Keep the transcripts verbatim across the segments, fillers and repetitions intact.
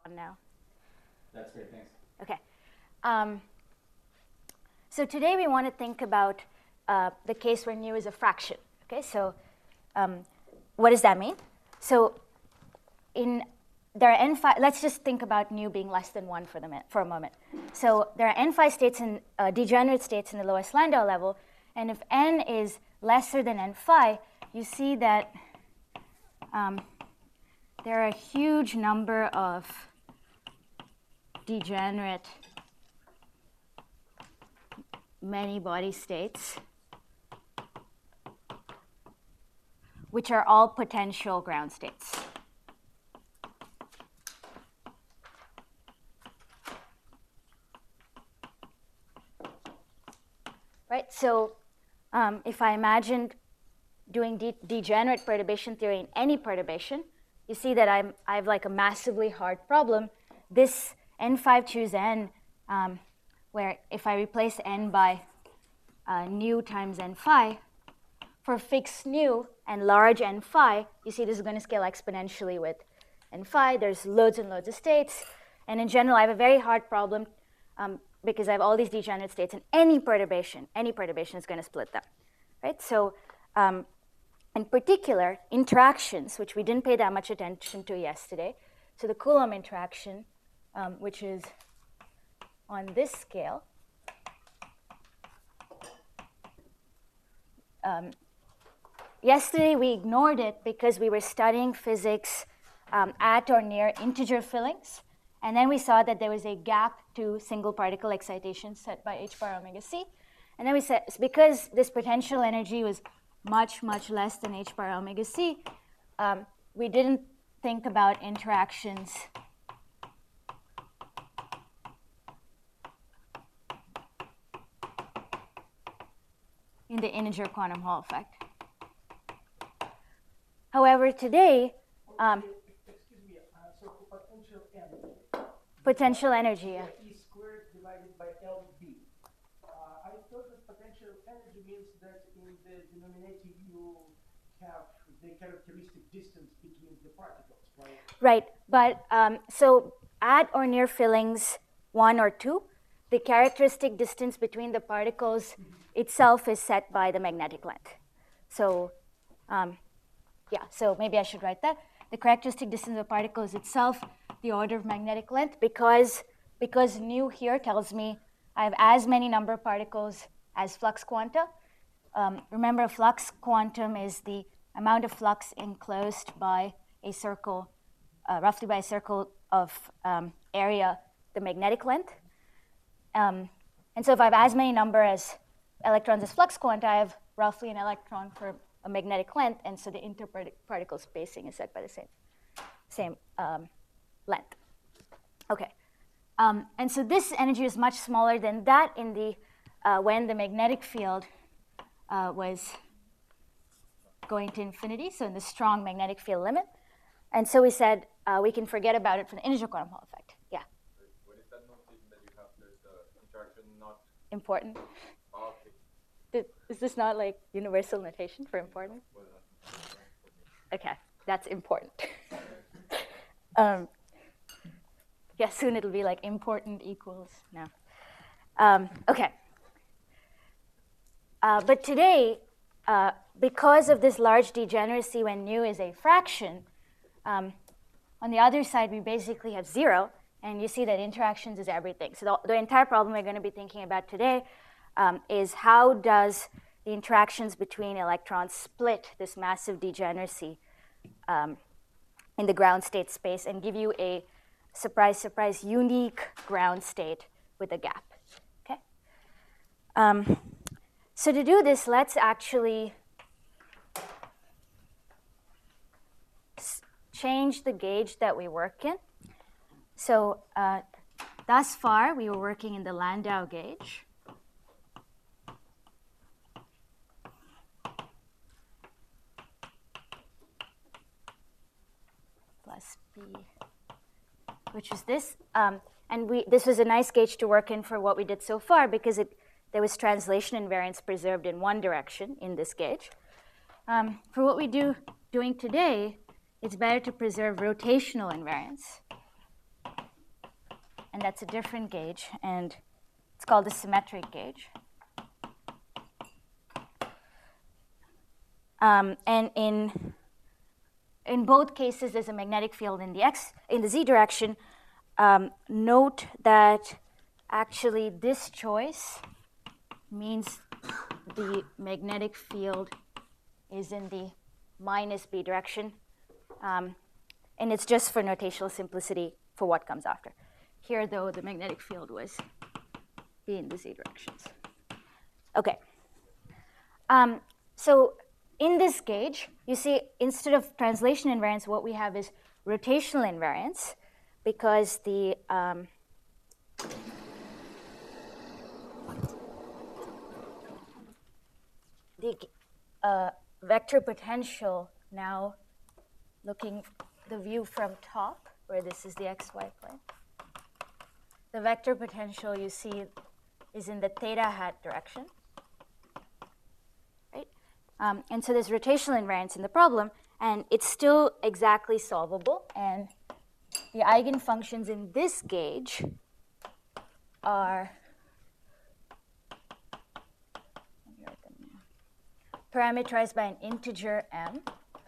now? That's great, thanks. Okay. Um, so today we want to think about uh, the case where nu is a fraction. Okay, so um, what does that mean? So in there are n phi. Let's just think about nu being less than one for the min, for a moment. So there are n phi states in uh, degenerate states in the lowest Landau level, and if n is lesser than n phi, you see that um, there are a huge number of degenerate many body states, which are all potential ground states. Right, so um, if I imagined doing de degenerate perturbation theory in any perturbation, you see that I'm, I have like a massively hard problem. This n five choose n, um, where if I replace n by uh, nu times n phi, for fixed nu and large n phi, you see this is going to scale exponentially with n phi. There's loads and loads of states. And in general, I have a very hard problem um, because I have all these degenerate states, and any perturbation, any perturbation is going to split them. Right? So um, in particular, interactions, which we didn't pay that much attention to yesterday. So the Coulomb interaction, um, which is on this scale, um, yesterday we ignored it because we were studying physics um, at or near integer fillings. And then we saw that there was a gap to single particle excitation set by h bar omega c. And then we said, because this potential energy was much, much less than h bar omega c, um, we didn't think about interactions in the integer quantum Hall effect. However, today, um, excuse me, uh, so for potential energy, potential energy, yeah. E squared divided by L B. Uh, I thought that potential energy means that in the denominator you have the characteristic distance between the particles, right? Right, but um, so at or near fillings one or two, the characteristic distance between the particles mm-hmm. itself is set by the magnetic length. So, um, yeah, so maybe I should write that. The characteristic distance of the particle is itself the order of magnetic length because, because nu here tells me I have as many number of particles as flux quanta. Um, remember, a flux quantum is the amount of flux enclosed by a circle, uh, roughly by a circle of um, area, the magnetic length. Um, and so if I have as many number as electrons as flux quanta, I have roughly an electron for a magnetic length, and so the interparticle spacing is set by the same, same um, length. Okay, um, and so this energy is much smaller than that in the uh, when the magnetic field uh, was going to infinity, so in the strong magnetic field limit. And so we said uh, we can forget about it for the integer quantum Hall effect. Yeah. What is that notation that you have? There's the interaction not important. Oh, okay. Is this not like universal notation for important? Okay, that's important. um, yeah, soon it'll be like important equals no. Um, okay. Uh, but today, uh, because of this large degeneracy when nu is a fraction, um, on the other side we basically have zero, and you see that interactions is everything. So the, the entire problem we're going to be thinking about today um, is how does the interactions between electrons split this massive degeneracy um, in the ground state space and give you a surprise, surprise, unique ground state with a gap. Okay. Um, so to do this, let's actually change the gauge that we work in. So uh, thus far, we were working in the Landau gauge. Plus B, which is this. Um, and we, this was a nice gauge to work in for what we did so far because it, there was translation invariance preserved in one direction in this gauge. Um, for what we do doing today, it's better to preserve rotational invariance. and that's a different gauge, and it's called the symmetric gauge. Um, and in in both cases, there's a magnetic field in the x in the z direction. Um, note that actually this choice means the magnetic field is in the minus b direction, um, and it's just for notational simplicity for what comes after. Here, though, the magnetic field was b in the z directions. Okay. Um, so in this gauge, you see, instead of translation invariance, what we have is rotational invariance, because the um, the uh, vector potential, now looking the view from top, where this is the xy plane, the vector potential you see is in the theta hat direction, right? Um, and so there's rotational invariance in the problem, and it's still exactly solvable, and the eigenfunctions in this gauge are parameterized by an integer m.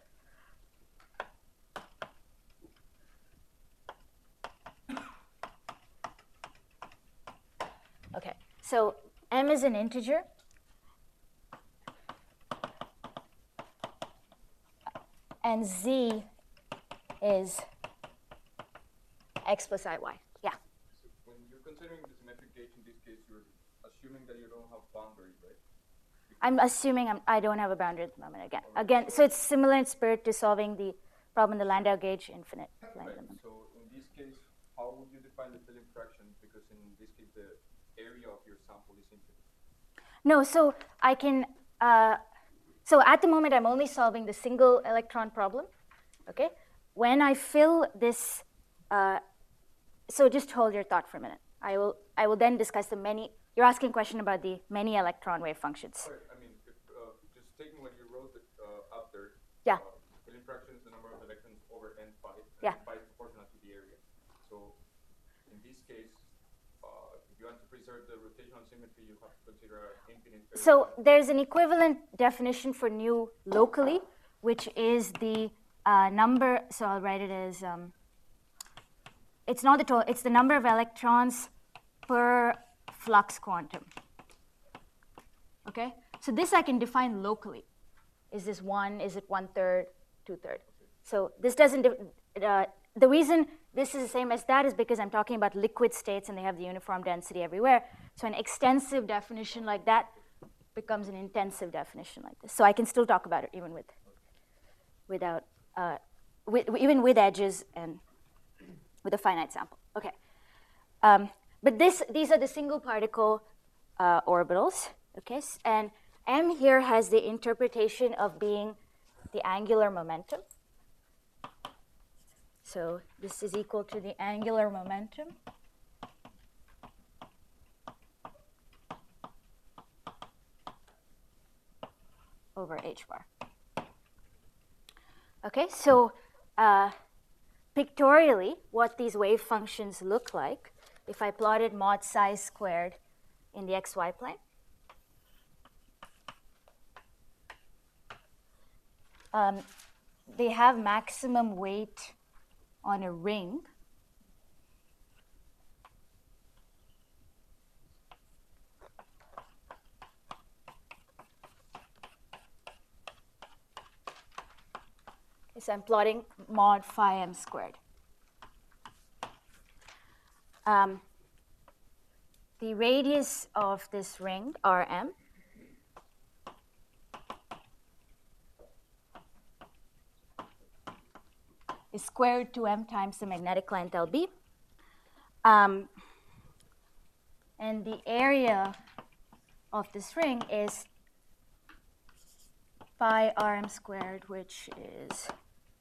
Okay, so m is an integer. And z is x plus iy. Yeah. So when you're considering the symmetric gauge in this case, you're assuming that you don't have boundaries, right? I'm assuming I'm, I don't have a boundary at the moment again. Again, so it's similar in spirit to solving the problem in the Landau gauge infinite. Right. So in this case, how would you define the Filling fraction? Because in this case, the area of your sample is infinite. No, so I can, uh, so at the moment I'm only solving the single electron problem, okay? When I fill this, uh, so just hold your thought for a minute. I will, I will then discuss the many, you're asking a question about the many electron wave functions. Right. I mean, if, uh, just taking what you wrote uh, up there, Yeah. uh, Filling fraction is the number of electrons over n pi, and Yeah. n pi is proportional to the area. So in this case, uh, if you want to preserve the rotational symmetry, you have to consider an infinite. So there's an equivalent definition for nu locally, which is the uh, number, so I'll write it as, um, it's not the total, it's the number of electrons per flux quantum. Okay? So this I can define locally. Is this one, is it one third, two third? So this doesn't, uh, the reason this is the same as that is because I'm talking about liquid states and they have the uniform density everywhere. So an extensive definition like that becomes an intensive definition like this. So I can still talk about it even with, without, uh, with, even with edges and with a finite sample. Okay. Um, but this, these are the single particle uh, orbitals, okay? And m here has the interpretation of being the angular momentum. So this is equal to the angular momentum over h bar. Okay, so uh, pictorially, what these wave functions look like, if I plotted mod psi squared in the xy plane, um, they have maximum weight on a ring. So I'm plotting mod phi m squared. Um, the radius of this ring, R M, is square root two m times the magnetic length L B. Um, and the area of this ring is pi R M squared, which is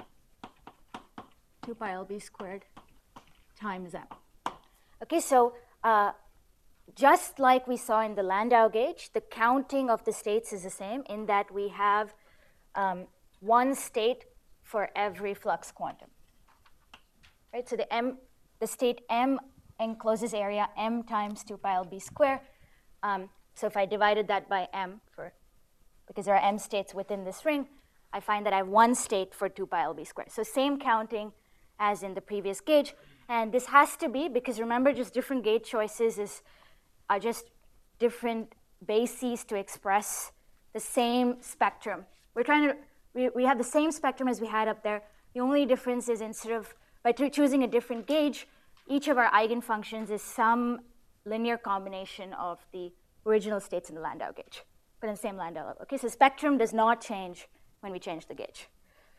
two pi L B squared times m. Okay, so uh, just like we saw in the Landau gauge, the counting of the states is the same in that we have um, one state for every flux quantum. Right, so the m, the state m encloses area m times two pi L B square. Um, so if I divided that by m, for, because there are m states within this ring, I find that I have one state for two pi L B squared. So same counting as in the previous gauge. And this has to be, because remember, just different gauge choices is, are just different bases to express the same spectrum. We're trying to, we, we have the same spectrum as we had up there. The only difference is instead of, by choosing a different gauge, each of our eigenfunctions is some linear combination of the original states in the Landau gauge, but in the same Landau level. Okay, so spectrum does not change when we change the gauge.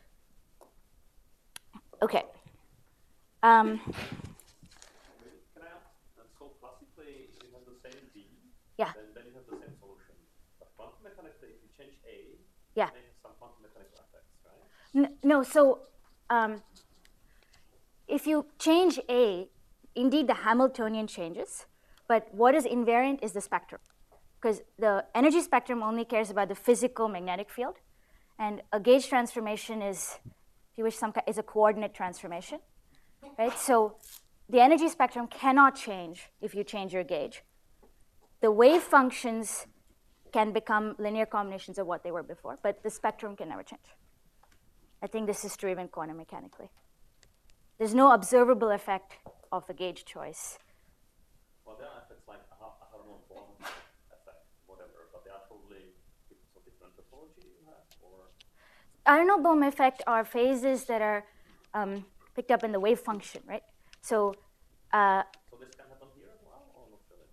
Okay. Um, Can I ask, and so classically you have the same D, yeah. then, then you have the same solution. But quantum mechanics, if you change A, yeah. they have some quantum mechanical effects, right? N no, so um, if you change A, indeed the Hamiltonian changes, but what is invariant is the spectrum. Because the energy spectrum only cares about the physical magnetic field, and a gauge transformation is, if you wish, some is a coordinate transformation, right? So the energy spectrum cannot change if you change your gauge. The wave functions can become linear combinations of what they were before, but the spectrum can never change. I think this is true even quantum mechanically. There's no observable effect of the gauge choice. Well, there are effects like a Harmon effect, whatever, but they are totally because of different topology you have, or? Aharonov-Bohm effect are phases that are um, picked up in the wave function, right? So, uh, so this can happen here as well, or not really?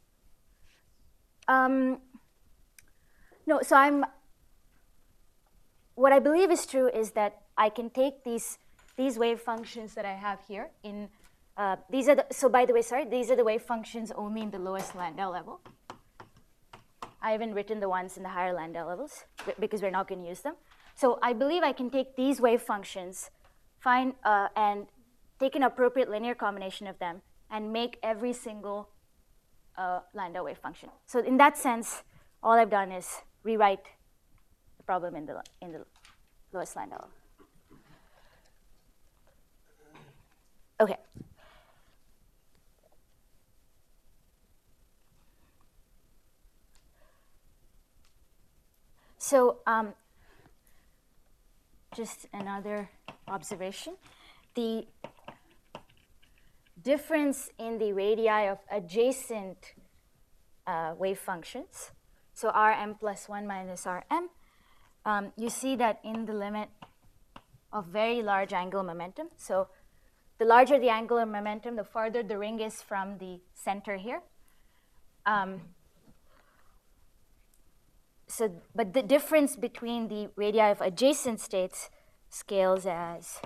Um, no, so I'm, what I believe is true is that I can take these, these wave functions that I have here in, uh, these are the, so by the way, sorry, these are the wave functions only in the lowest Landau level. I haven't written the ones in the higher Landau levels because we're not going to use them. So I believe I can take these wave functions, find, uh, and take an appropriate linear combination of them and make every single uh, Landau wave function. So in that sense, all I've done is rewrite the problem in the, in the lowest Landau level. Okay. So um, just another observation. The difference in the radii of adjacent uh, wave functions, so Rm plus one minus Rm, um, you see that in the limit of very large angular momentum. So the larger the angular momentum, the farther the ring is from the center here. Um, so, but the difference between the radii of adjacent states scales as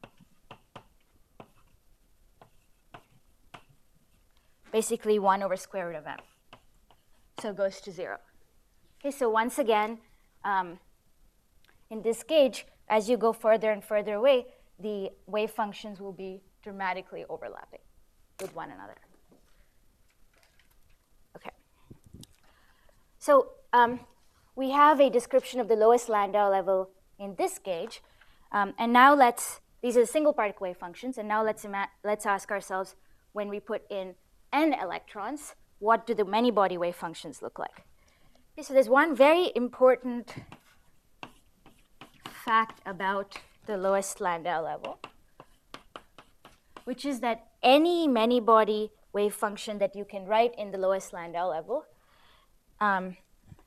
basically one over square root of m. So it goes to zero. Okay, so once again, um, in this gauge, as you go further and further away, the wave functions will be dramatically overlapping with one another. Okay. So um, we have a description of the lowest Landau level in this gauge. Um, and now let's, these are the single particle wave functions, and now let's, ima let's ask ourselves, when we put in n electrons, what do the many body wave functions look like? Okay, so there's one very important fact about the lowest Landau level, which is that any many body wave function that you can write in the lowest Landau level um,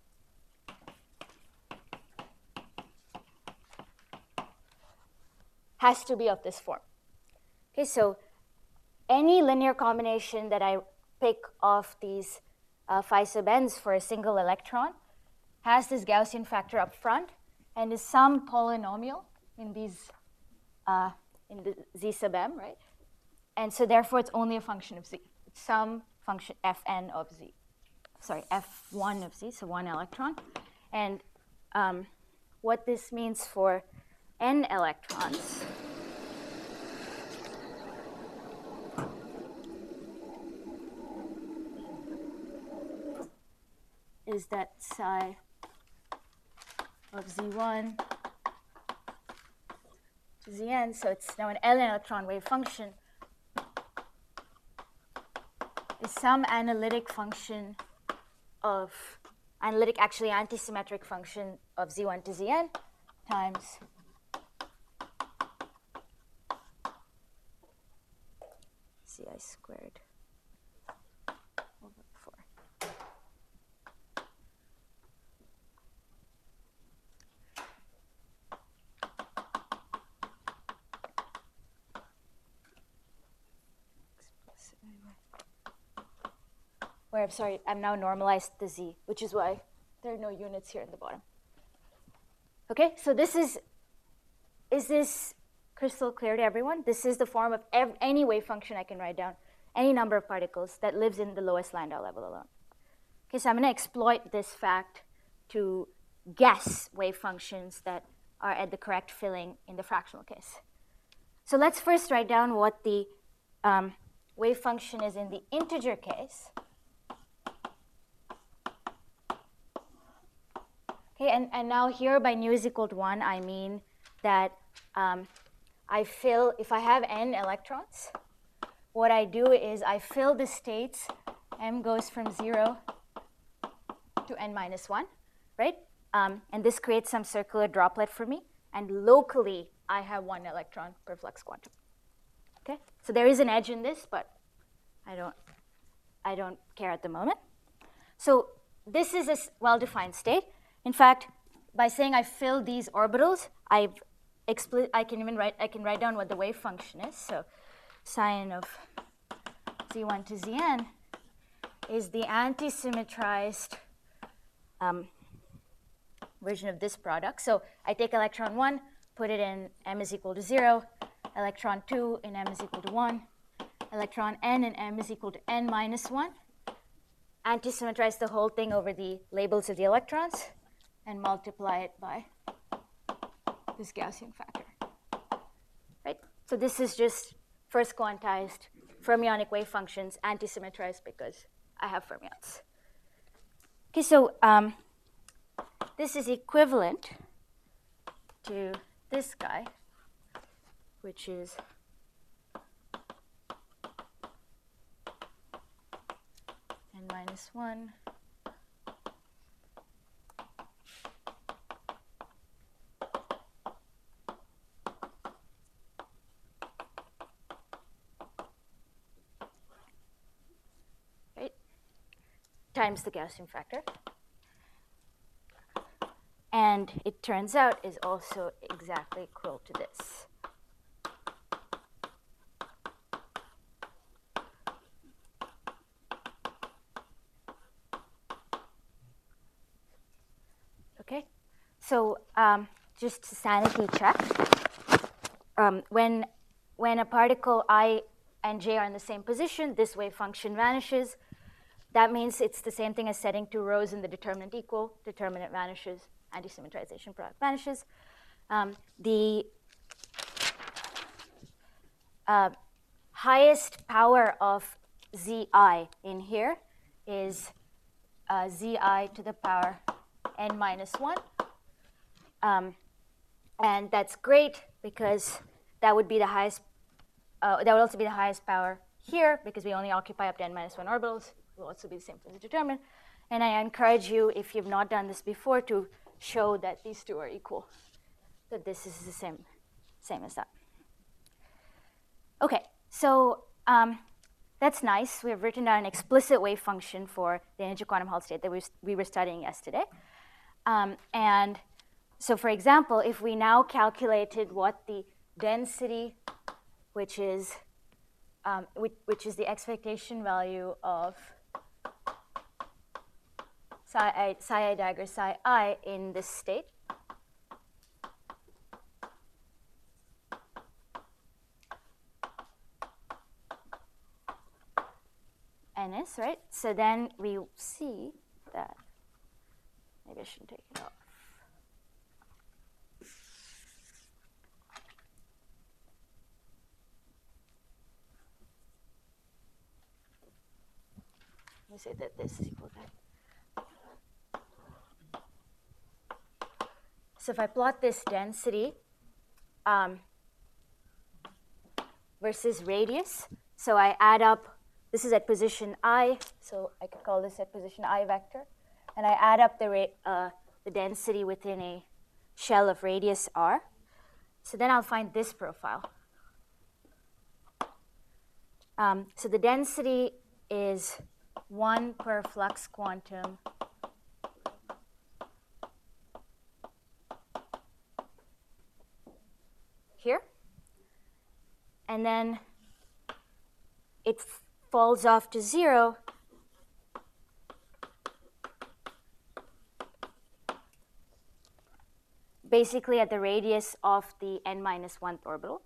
has to be of this form. Okay, so any linear combination that I pick of these uh, phi sub n's for a single electron has this Gaussian factor up front and is some polynomial in these, uh, in the z sub m, right? And so therefore it's only a function of z. It's some function fn of z. Sorry, f one of z, so one electron. And um, what this means for n electrons is that psi of z one to zn, so it's now an L electron wave function, is some analytic function of, analytic actually antisymmetric function of z one to zn times ci squared over four. Where I'm sorry, I'm now normalized the z, which is why there are no units here in the bottom. Okay, so this is, is this crystal clear to everyone? This is the form of ev any wave function I can write down, any number of particles that lives in the lowest Landau level alone. Okay, so I'm gonna exploit this fact to guess wave functions that are at the correct filling in the fractional case. So let's first write down what the um, wave function is in the integer case. Okay, and, and now here by nu is equal to one, I mean that um, I fill, if I have n electrons, what I do is I fill the states, m goes from zero to n minus one, right? Um, and this creates some circular droplet for me, and locally I have one electron per flux quantum. Okay, so there is an edge in this, but I don't, I don't care at the moment. So this is a well-defined state. In fact, by saying I fill these orbitals, I've expli I can even write I can write down what the wave function is. So sine of z one to zn is the anti-symmetrized um, version of this product. So I take electron one, put it in m is equal to zero, electron two in m is equal to one, electron n in m is equal to n minus one, anti-symmetrize the whole thing over the labels of the electrons, and multiply it by this Gaussian factor, right? So this is just first quantized fermionic wave functions, anti-symmetrized because I have fermions. Okay, so um, this is equivalent to this guy, which is n minus one times the Gaussian factor. And it turns out is also exactly equal to this. Okay, so um, just to sanity check, um, when, when a particle I and j are in the same position, this wave function vanishes. That means it's the same thing as setting two rows in the determinant equal. Determinant vanishes, anti-symmetrization product vanishes. Um, the uh, highest power of zi in here is uh, zi to the power n minus one. Um, and that's great because that would be the highest, uh, that would also be the highest power here because we only occupy up to n minus one orbitals. Will also be the same for the determinant. And I encourage you, if you've not done this before, to show that these two are equal, that this is the same, same as that. Okay, so um, that's nice. We've written down an explicit wave function for the integer quantum Hall state that we, we were studying yesterday. Um, and so for example, if we now calculated what the density, which is, um, which, which is the expectation value of psi I, psi I dagger psi I in this state. N is, right? So then we see that, maybe I shouldn't take it off. Let me say that this is equal to that. So if I plot this density um, versus radius, so I add up this is at position I, so I could call this at position I vector, and I add up the, ra- uh, the density within a shell of radius r. So then I'll find this profile. Um, so the density is one per flux quantum here. And then it f- falls off to zero basically at the radius of the n minus one orbital.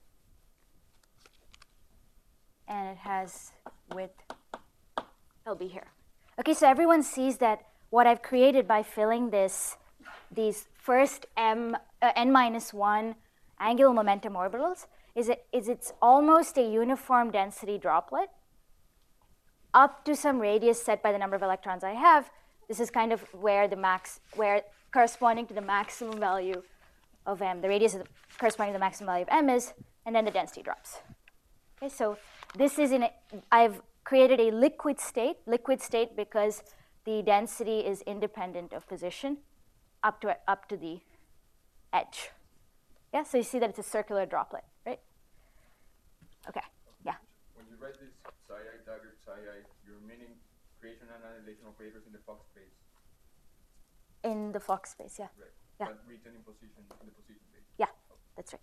And it has width, it'll be here. Okay, so everyone sees that what I've created by filling this, these first m, uh, n minus one angular momentum orbitals, is, it, is it's almost a uniform density droplet up to some radius set by the number of electrons I have. This is kind of where the max, where corresponding to the maximum value of m, the radius is corresponding to the maximum value of m is, and then the density drops. Okay, so this is in a, I've created a liquid state, liquid state because the density is independent of position up to, up to the edge. Yeah, so you see that it's a circular droplet, right? Okay, yeah. When you write this psi I dagger psi I, you're meaning creation and annihilation operators in the Fock space. In the Fock space, yeah. Right. Yeah. But written in position, in the position space. Yeah, that's right.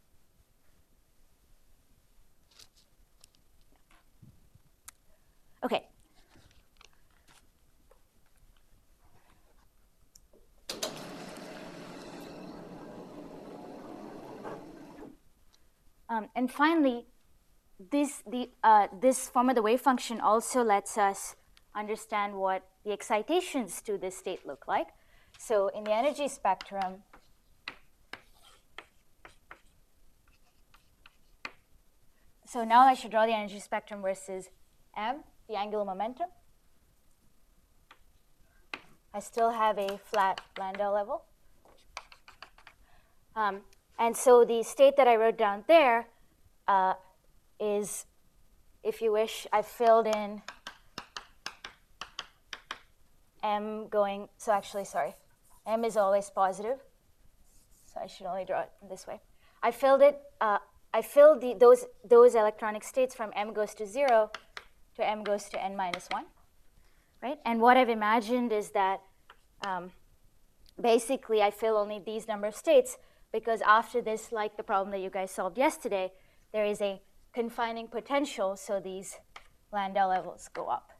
Okay. Um, and finally, this, the, uh, this form of the wave function also lets us understand what the excitations to this state look like. So in the energy spectrum, so now I should draw the energy spectrum versus m, the angular momentum. I still have a flat Landau level. Um, and so the state that I wrote down there uh, is, if you wish, I filled in m going, so actually, sorry, m is always positive. So I should only draw it this way. I filled it, uh, I filled the, those, those electronic states from m goes to zero to m goes to n minus one, right? And what I've imagined is that um, basically I fill only these number of states because after this, like the problem that you guys solved yesterday, there is a confining potential, so these Landau levels go up.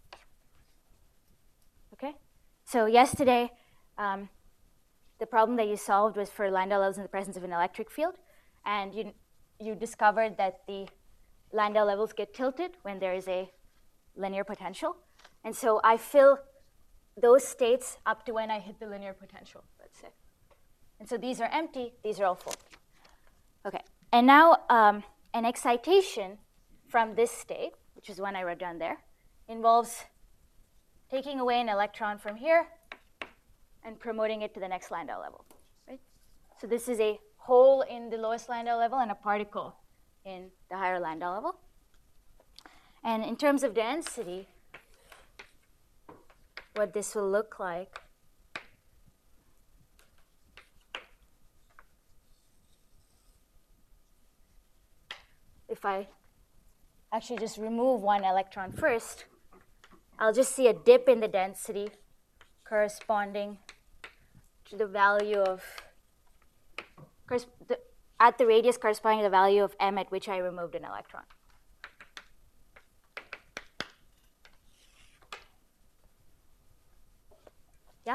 Okay? So yesterday, um, the problem that you solved was for Landau levels in the presence of an electric field, and you, you discovered that the Landau levels get tilted when there is a linear potential. And so I fill those states up to when I hit the linear potential, let's say. And so these are empty, these are all full. Okay, and now um, an excitation from this state, which is one I wrote down there, involves taking away an electron from here and promoting it to the next Landau level, right? So this is a hole in the lowest Landau level and a particle in the higher Landau level. And in terms of density, what this will look like if I actually just remove one electron first, I'll just see a dip in the density corresponding to the value of, the, at the radius corresponding to the value of m at which I removed an electron. Yeah?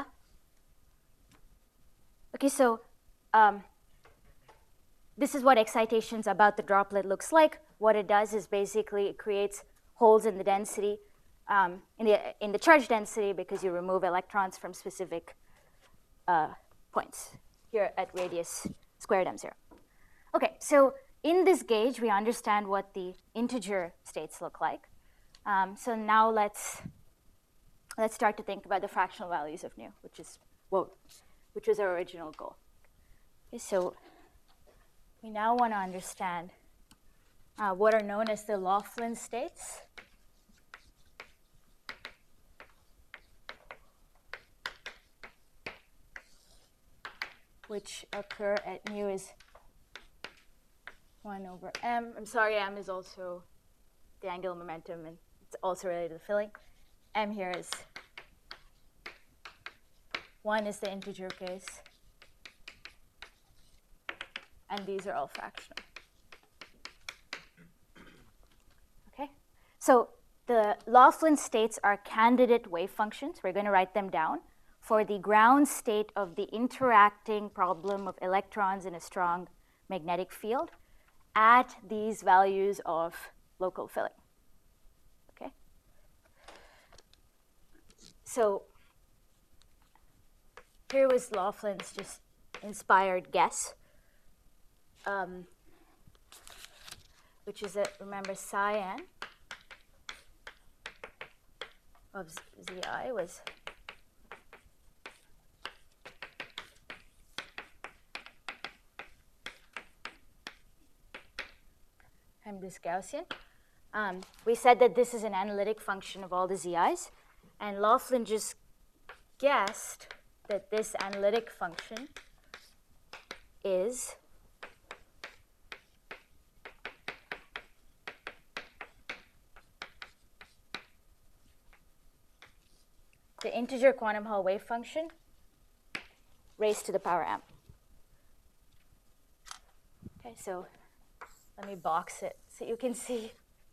Okay, so um, this is what excitations about the droplet looks like. What it does is basically it creates holes in the density, um, in, the, in the charge density, because you remove electrons from specific uh, points here at radius squared m zero. Okay, so in this gauge, we understand what the integer states look like. Um, so now let's, let's start to think about the fractional values of nu, which is, well, which was our original goal. Okay, so we now want to understand uh, what are known as the Laughlin states. which occur at mu is one over m. I'm sorry, m is also the angular momentum, and it's also related to the filling. M here is one is the integer case, and these are all fractional. Okay, so the Laughlin states are candidate wave functions. We're going to write them down for the ground state of the interacting problem of electrons in a strong magnetic field at these values of local filling. Okay? So here was Laughlin's just inspired guess, um, which is that, remember, psi n of Zi was I'm this Gaussian. Um, we said that this is an analytic function of all the Zi's, and Laughlin just guessed that this analytic function is the integer quantum Hall wave function raised to the power m. Okay, so let me box it so you can see.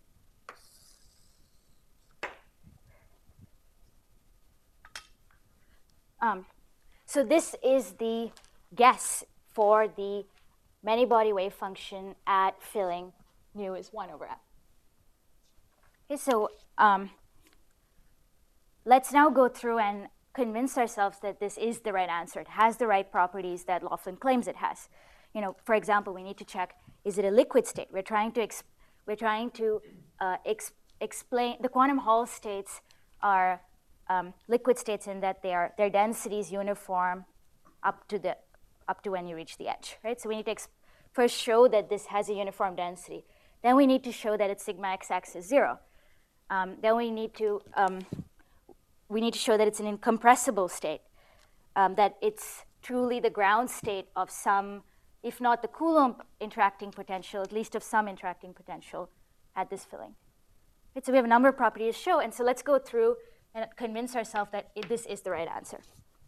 Um, so this is the guess for the many-body wave function at filling mu is one over m. Okay, so um, let's now go through and convince ourselves that this is the right answer. It has the right properties that Laughlin claims it has. You know, for example, we need to check, is it a liquid state? We're trying to, exp we're trying to uh, ex explain, the quantum Hall states are um, liquid states in that they are, their density is uniform up to, the, up to when you reach the edge, right? So we need to ex first show that this has a uniform density. Then we need to show that its sigma x-axis is zero. Um, then we need to, um, we need to show that it's an incompressible state, um, that it's truly the ground state of some, if not the Coulomb interacting potential, at least of some interacting potential at this filling. Right, so we have a number of properties to show, and so let's go through and convince ourselves that it, this is the right answer.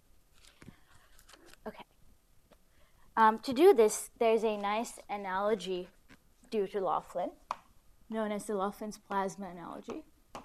Okay. Um, to do this, there's a nice analogy due to Laughlin, known as the Laughlin's plasma analogy.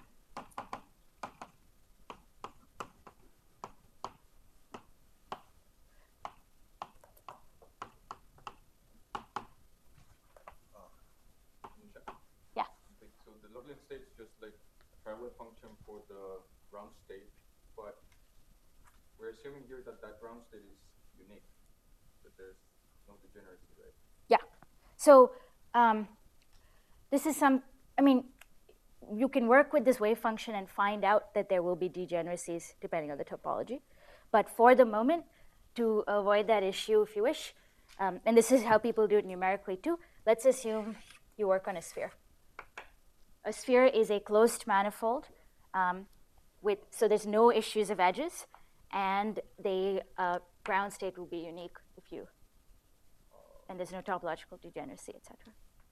Yeah. So the Laughlin state is just like a triangular function for the ground state, but we're assuming here that that ground state is unique, that there's no degeneracy, right? Yeah. So um, this is some, I mean, you can work with this wave function and find out that there will be degeneracies depending on the topology. But for the moment, to avoid that issue if you wish, um, and this is how people do it numerically too, let's assume you work on a sphere. A sphere is a closed manifold, um, with, so there's no issues of edges, and the uh, ground state will be unique if you, and there's no topological degeneracy, et cetera.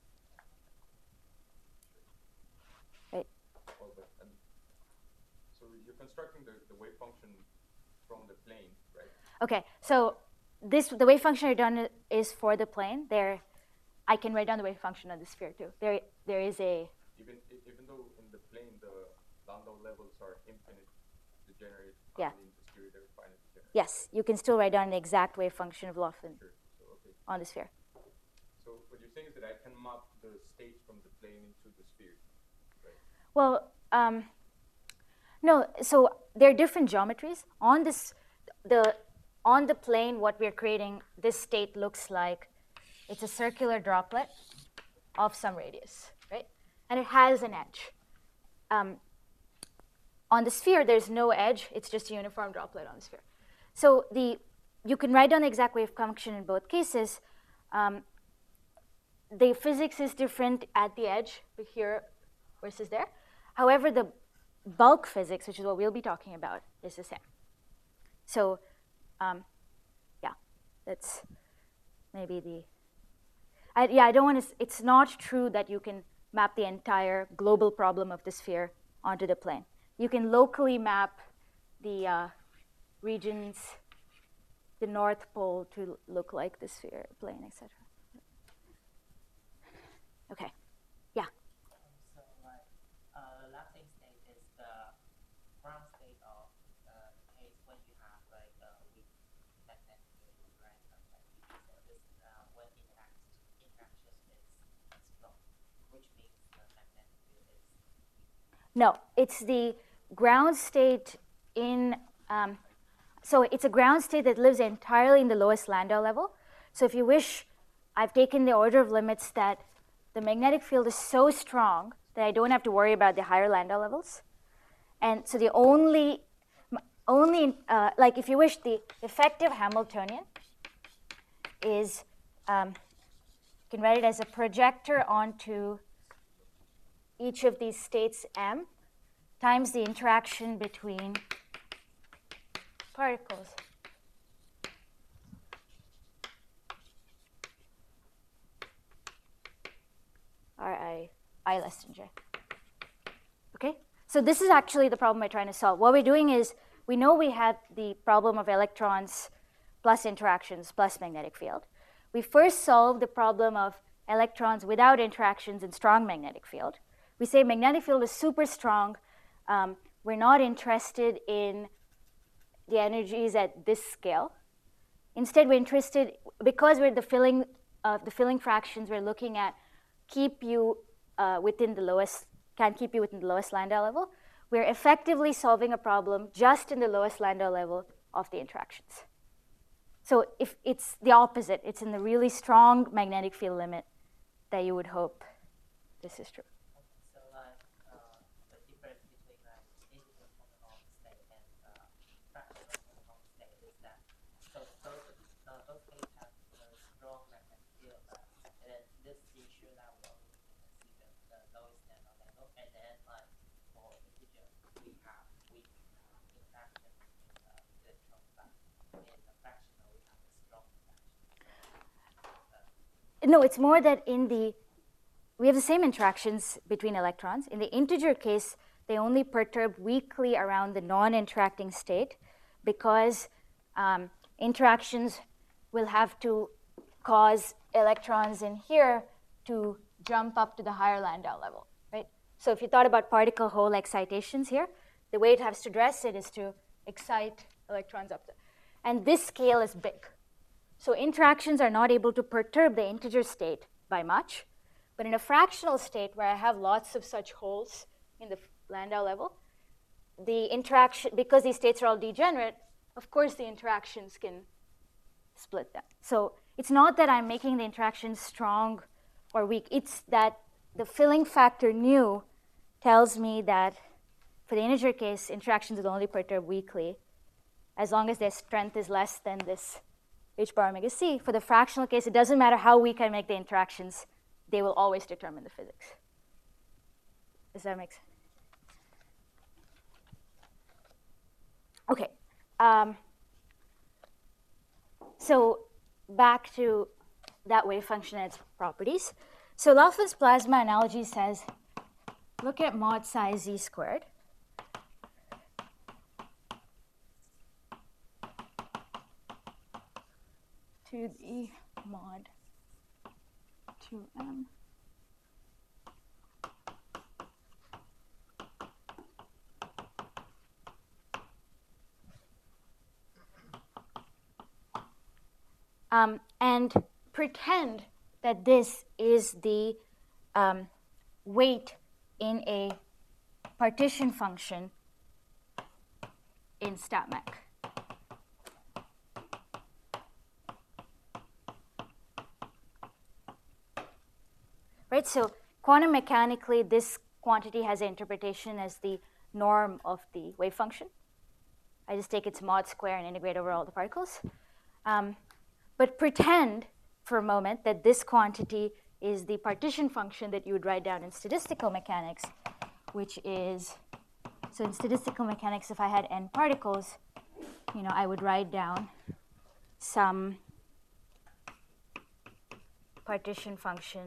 Right. Well, but, and so you're constructing the, the wave function from the plane, right? Okay, so this the wave function I've done is for the plane. There, I can write down the wave function on the sphere too. There, there is a. Even even though in the plane the Landau levels are infinite degenerate, Yeah. in the sphere they're finite degenerate. Yes, you can still write down the exact wave function of Laughlin Sure. So okay. on the sphere. So what you're saying is that I can map the state from the plane into the sphere, right? Well, um, no. So there are different geometries on this. The on the plane, what we're creating, this state looks like it's a circular droplet of some radius, right? And it has an edge. Um, on the sphere, there's no edge. It's just a uniform droplet on the sphere. So the you can write down the exact wave function in both cases. Um, the physics is different at the edge here versus there. However, the bulk physics, which is what we'll be talking about, is the same. So, um, yeah, That's maybe the, I, yeah, I don't want to, it's not true that you can map the entire global problem of the sphere onto the plane. You can locally map the uh, regions, the North Pole to look like the sphere plane, et cetera. Okay, yeah. Um, so like uh, lapsing state is the ground state of uh, the case when you have like a weak magnetic field, right? Like so this uh, when interact interaction is strong, which means the magnetic field is weak. No, it's the ground state in, um, so it's a ground state that lives entirely in the lowest Landau level. So if you wish, I've taken the order of limits that the magnetic field is so strong that I don't have to worry about the higher Landau levels. And so the only, only uh, like if you wish, the effective Hamiltonian is, um, you can write it as a projector onto each of these states M times the interaction between particles. R I, I less than J. Okay? So this is actually the problem we're trying to solve. What we're doing is, we know we had the problem of electrons plus interactions plus magnetic field. We first solved the problem of electrons without interactions and strong magnetic field. We say magnetic field is super strong. Um, we're not interested in the energies at this scale. Instead, we're interested, because we're the filling, uh, the filling fractions we're looking at keep you uh, within the lowest, can keep you within the lowest Landau level. We're effectively solving a problem just in the lowest Landau level of the interactions. So if it's the opposite, it's in the really strong magnetic field limit that you would hope this is true. So like uh, the difference between like integer monotone state and uh, fractional monotone state is that so those uh, those states have a strong magnetic field, uh, and then this ensure that we only consider the lowest Landau level, and then like for integer we have weak interaction between the electrons, but in the fractional we have a strong interaction. No, it's more that in the, we have the same interactions between electrons. In the integer case, they only perturb weakly around the non-interacting state because um, interactions will have to cause electrons in here to jump up to the higher Landau level, right? So if you thought about particle hole excitations here, the way it has to dress it is to excite electrons up there. And this scale is big. So interactions are not able to perturb the integer state by much. But in a fractional state where I have lots of such holes in the Landau level, the interaction, because these states are all degenerate, of course the interactions can split them. So it's not that I'm making the interactions strong or weak. It's that the filling factor nu tells me that for the integer case, interactions will only perturb weakly as long as their strength is less than this h bar omega c. For the fractional case, it doesn't matter how weak I make the interactions, they will always determine the physics. Does that make sense? Okay. Um, so back to that wave function and its properties. So Laufen's plasma analogy says, look at mod psi z squared. To the mod two m um, and pretend that this is the um, weight in a partition function in StatMech. Right, so quantum mechanically, this quantity has an interpretation as the norm of the wave function. I just take its mod square and integrate over all the particles. Um, but pretend for a moment that this quantity is the partition function that you would write down in statistical mechanics, which is, so in statistical mechanics, if I had n particles, you know, I would write down some partition function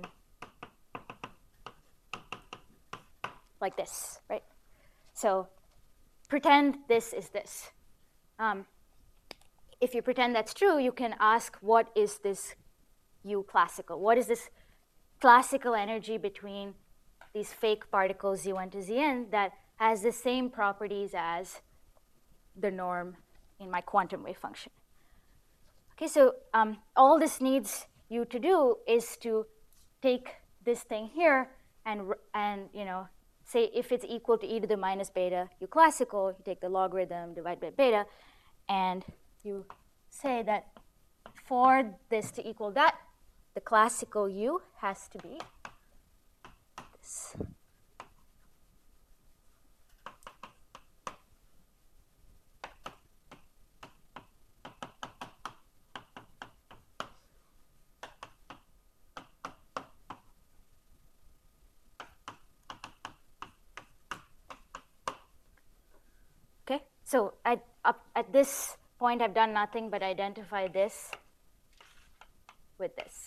like this, right? So pretend this is this. Um, if you pretend that's true, you can ask, what is this U classical? What is this classical energy between these fake particles Z one to Zn that has the same properties as the norm in my quantum wave function? Okay, so um, all this needs you to do is to take this thing here and, and you know, say if it's equal to e to the minus beta U classical, you take the logarithm, divide by beta, and you say that for this to equal that, the classical U has to be this. Okay, so at, up at this point, I've done nothing but identify this with this.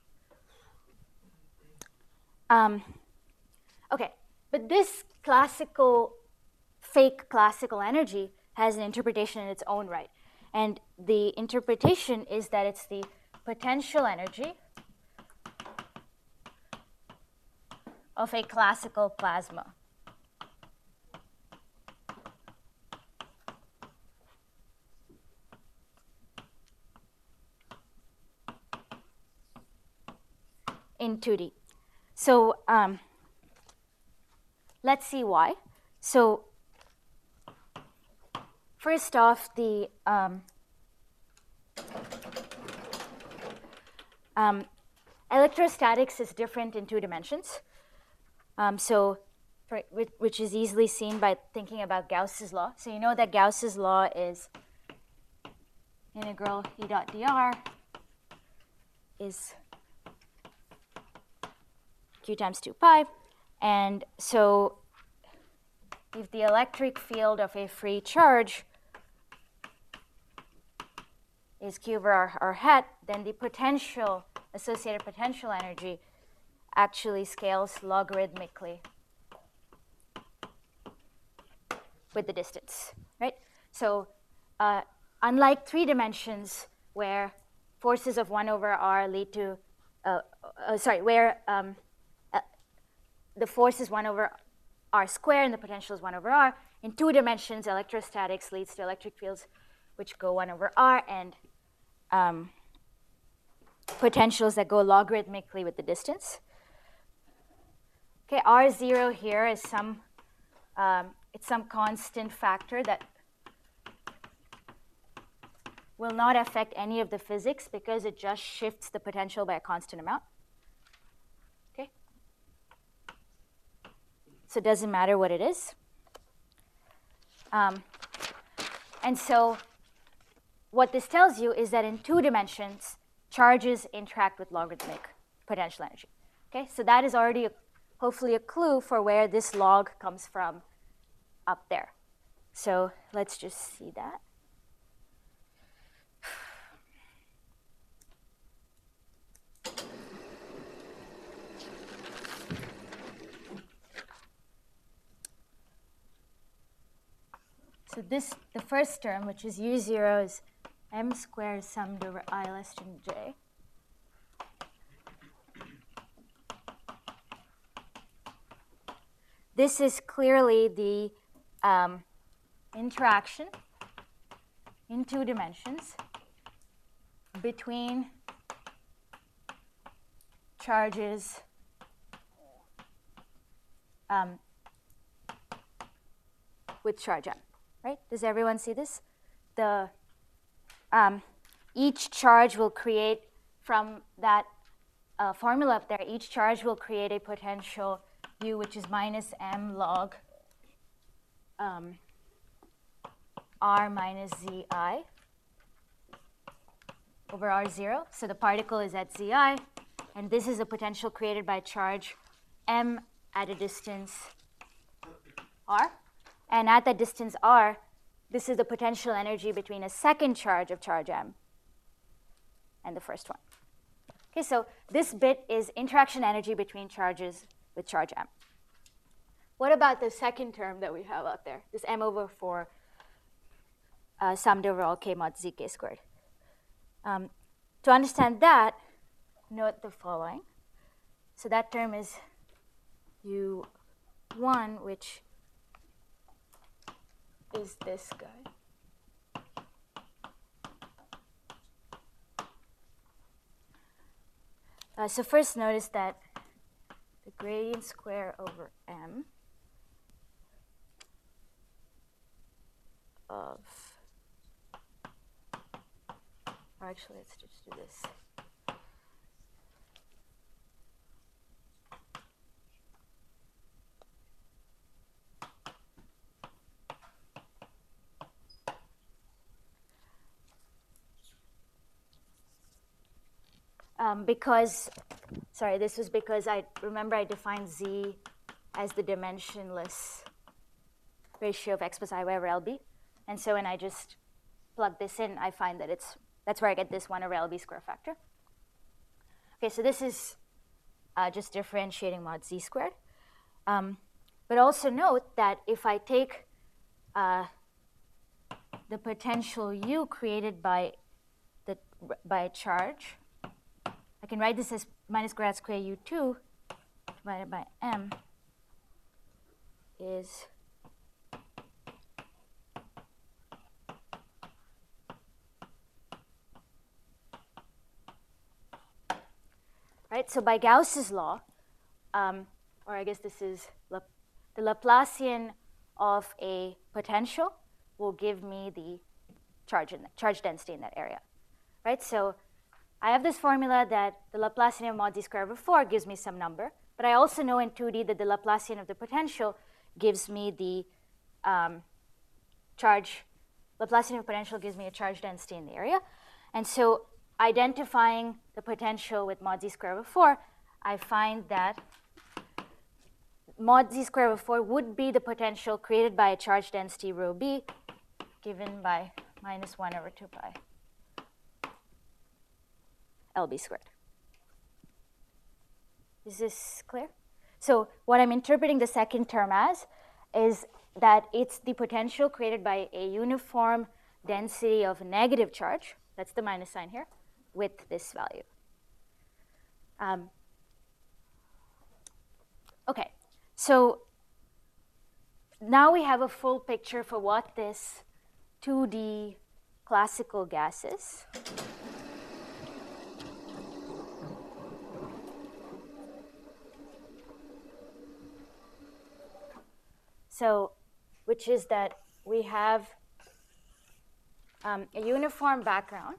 Um, okay, but this classical, fake classical energy has an interpretation in its own right. And the interpretation is that it's the potential energy of a classical plasma. In two D. So um, let's see why. So first off, the um, um, electrostatics is different in two dimensions. Um, so for, which is easily seen by thinking about Gauss's law. So you know that Gauss's law is integral E dot dr is Q times two pi. And so if the electric field of a free charge is Q over R, R hat, then the potential, associated potential energy actually scales logarithmically with the distance, right? So uh, unlike three dimensions where forces of one over R lead to, uh, uh, sorry, where um, the force is one over R squared and the potential is one over R. In two dimensions, electrostatics leads to electric fields which go one over R and um, potentials that go logarithmically with the distance. Okay, R zero here is some, um, it's some constant factor that will not affect any of the physics because it just shifts the potential by a constant amount. So it doesn't matter what it is. Um, and so what this tells you is that in two dimensions, charges interact with logarithmic potential energy. Okay, so that is already a, hopefully a clue for where this log comes from up there. So let's just see that. So this, the first term, which is U zero, is m squared summed over I less than j. This is clearly the um, interaction in two dimensions between charges um, with charge m. Right? Does everyone see this? The um, each charge will create from that uh, formula up there. Each charge will create a potential U, which is minus m log um, r minus zi over r zero. So the particle is at zi, and this is a potential created by charge m at a distance r. And at that distance r, this is the potential energy between a second charge of charge m and the first one. Okay, so this bit is interaction energy between charges with charge m. What about the second term that we have out there, this m over four uh, summed over all k mod zk squared? Um, to understand that, note the following. So that term is u one, which is this guy. Uh, so first notice that the gradient square over m of, or actually let's just do this. Um, because, sorry, this was because I remember I defined z as the dimensionless ratio of x plus I y over L B. And so when I just plug this in, I find that it's, that's where I get this one over L B square factor. Okay, so this is uh, just differentiating mod z squared. Um, but also note that if I take uh, the potential u created by, the, by a charge, I can write this as minus grad square u two divided by m is right. So by Gauss's law, um, or I guess this is La the Laplacian of a potential will give me the charge in that, charge density in that area, right? So I have this formula that the Laplacian of mod z squared over four gives me some number, but I also know in two D that the Laplacian of the potential gives me the um, charge, Laplacian of potential gives me a charge density in the area. And so identifying the potential with mod z squared over four, I find that mod z squared over four would be the potential created by a charge density rho b given by minus one over two pi L B squared. Is this clear? So what I'm interpreting the second term as is that it's the potential created by a uniform density of negative charge, that's the minus sign here, with this value. Um, okay, so now we have a full picture for what this two D classical gas is. So, which is that we have um, a uniform background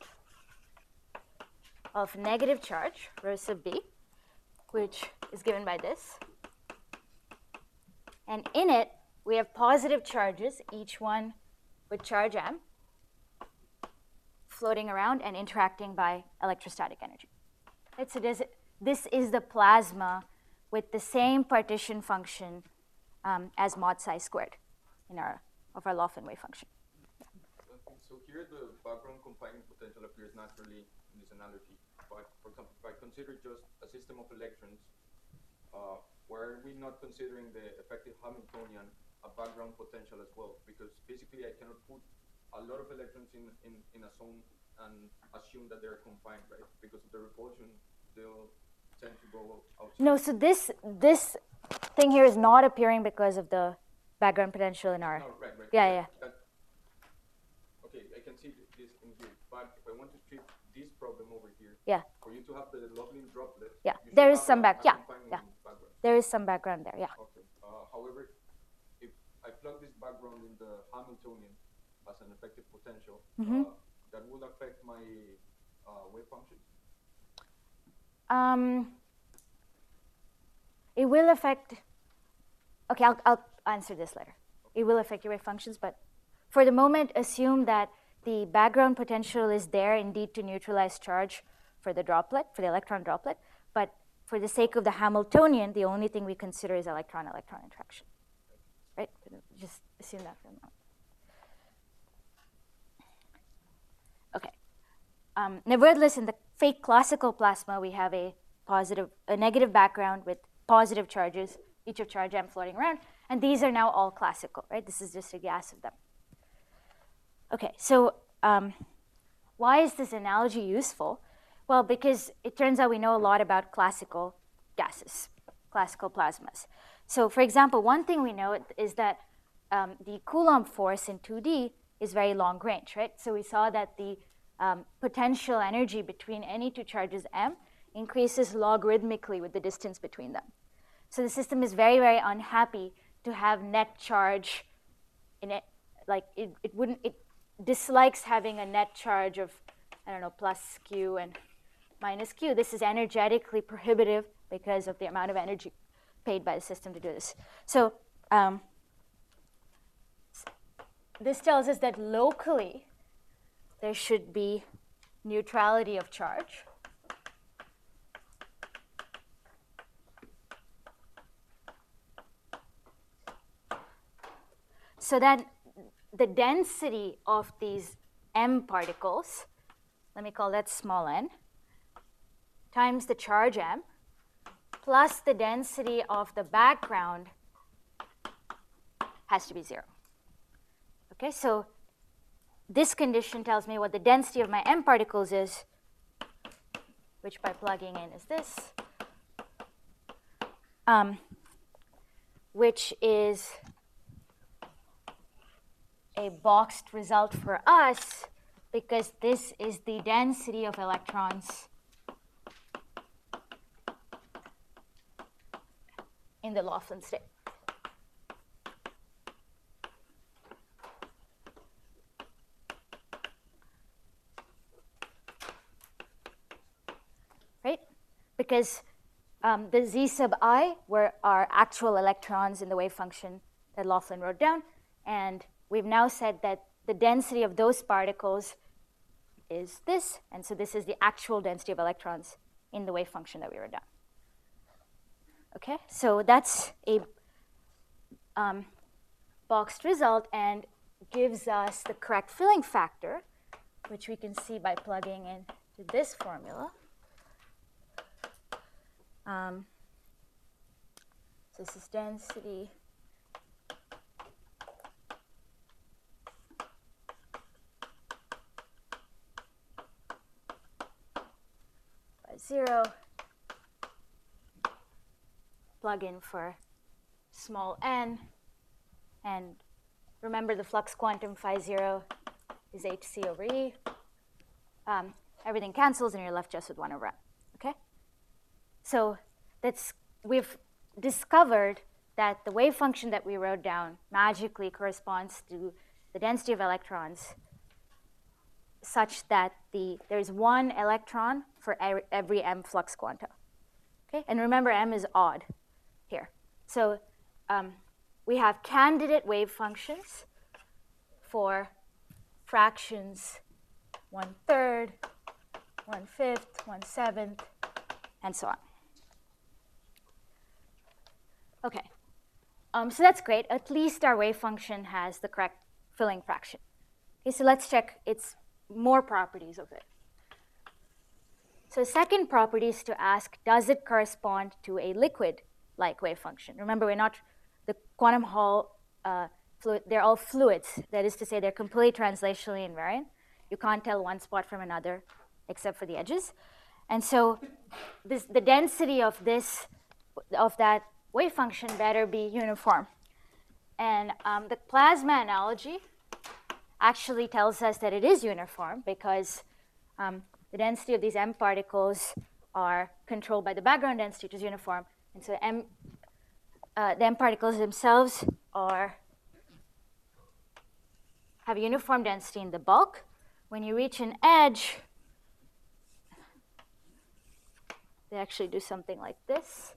of negative charge, rho sub b, which is given by this. And in it, we have positive charges, each one with charge m, floating around and interacting by electrostatic energy. Right, so does it, this is the plasma with the same partition function Um, as mod psi squared in our of our Laufin wave function. Okay, so here the background confining potential appears naturally in this analogy. But for example, if I consider just a system of electrons, uh, where are we not considering the effective Hamiltonian a background potential as well? Because basically I cannot put a lot of electrons in, in, in a zone and assume that they're confined, right? Because of the repulsion, they'll tend to go outside. No, so this this thing here is not appearing because of the background potential in our. No, right, right. Yeah, yeah. That, okay, I can see this in here, but if I want to treat this problem over here, Yeah. for you to have the Loveland droplet, Yeah, you there should is have some a- back. a Yeah, confining yeah. background. There is some background there. Yeah. Okay. Uh, however, if I plug this background in the Hamiltonian as an effective potential, Mhm. uh, that will affect my uh, wave function. Um, it will affect. Okay, I'll, I'll answer this later. It will affect your wave functions, but for the moment, assume that the background potential is there indeed to neutralize charge for the droplet, for the electron droplet, but for the sake of the Hamiltonian, the only thing we consider is electron-electron interaction, right? Just assume that for a moment. Okay. Um, nevertheless, in the fake classical plasma, we have a positive, a negative background with positive charges, each of charge m floating around, and these are now all classical, right? This is just a gas of them. Okay, so um, why is this analogy useful? Well, because it turns out we know a lot about classical gases, classical plasmas. So for example, one thing we know is that um, the Coulomb force in two D is very long range, right? So we saw that the um, potential energy between any two charges m increases logarithmically with the distance between them. So the system is very, very unhappy to have net charge in it. Like it, it wouldn't, it dislikes having a net charge of, I don't know, plus q and minus q. This is energetically prohibitive because of the amount of energy paid by the system to do this. So um, this tells us that locally there should be neutrality of charge. So that the density of these m particles, let me call that small n, times the charge m, plus the density of the background has to be zero. Okay, so this condition tells me what the density of my m particles is, which by plugging in is this, um, which is a boxed result for us because this is the density of electrons in the Laughlin state. Right? Because um, the z sub I were our actual electrons in the wave function that Laughlin wrote down, and we've now said that the density of those particles is this, and so this is the actual density of electrons in the wave function that we wrote down. Okay, so that's a um, boxed result and gives us the correct filling factor, which we can see by plugging into this formula. Um, so this is density by zero. Plug in for small n, and remember the flux quantum phi zero is hc over e. Um, everything cancels, and you're left just with one over m. Okay. So that's, we've discovered that the wave function that we wrote down magically corresponds to the density of electrons such that the, there's one electron for every m flux quanta. Okay? And remember, m is odd here. So um, we have candidate wave functions for fractions one third, one fifth, one seventh, and so on. Okay, um, so that's great. At least our wave function has the correct filling fraction. Okay, so let's check its more properties of it. So the second property is to ask, does it correspond to a liquid-like wave function? Remember, we're not, the quantum Hall uh, fluid, they're all fluids. That is to say, they're completely translationally invariant. You can't tell one spot from another except for the edges. And so this, the density of this, of that wave function better be uniform. And um, the plasma analogy actually tells us that it is uniform because um, the density of these m particles are controlled by the background density, which is uniform. And so m, uh, the m particles themselves are, have a uniform density in the bulk. When you reach an edge, they actually do something like this.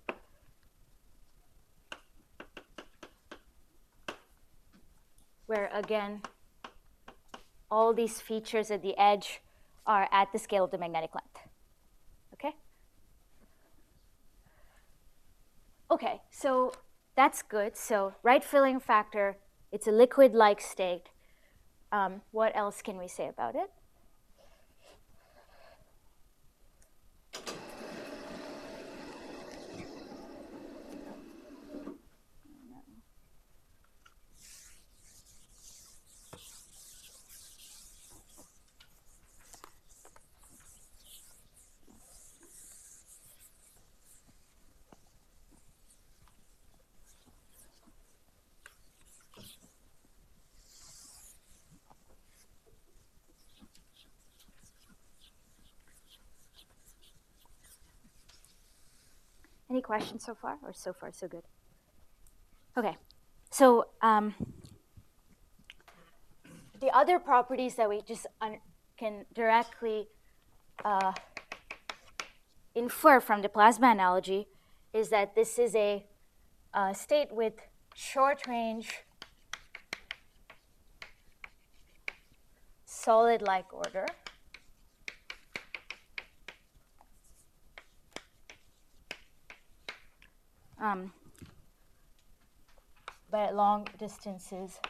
Where, again, all these features at the edge are at the scale of the magnetic length. Okay? Okay, so that's good. So right filling factor, it's a liquid-like state. Um, what else can we say about it? Any questions so far, or so far so good? Okay, so um, the other properties that we just un- can directly uh, infer from the plasma analogy is that this is a, a state with short range solid-like order. Um, but at long distances,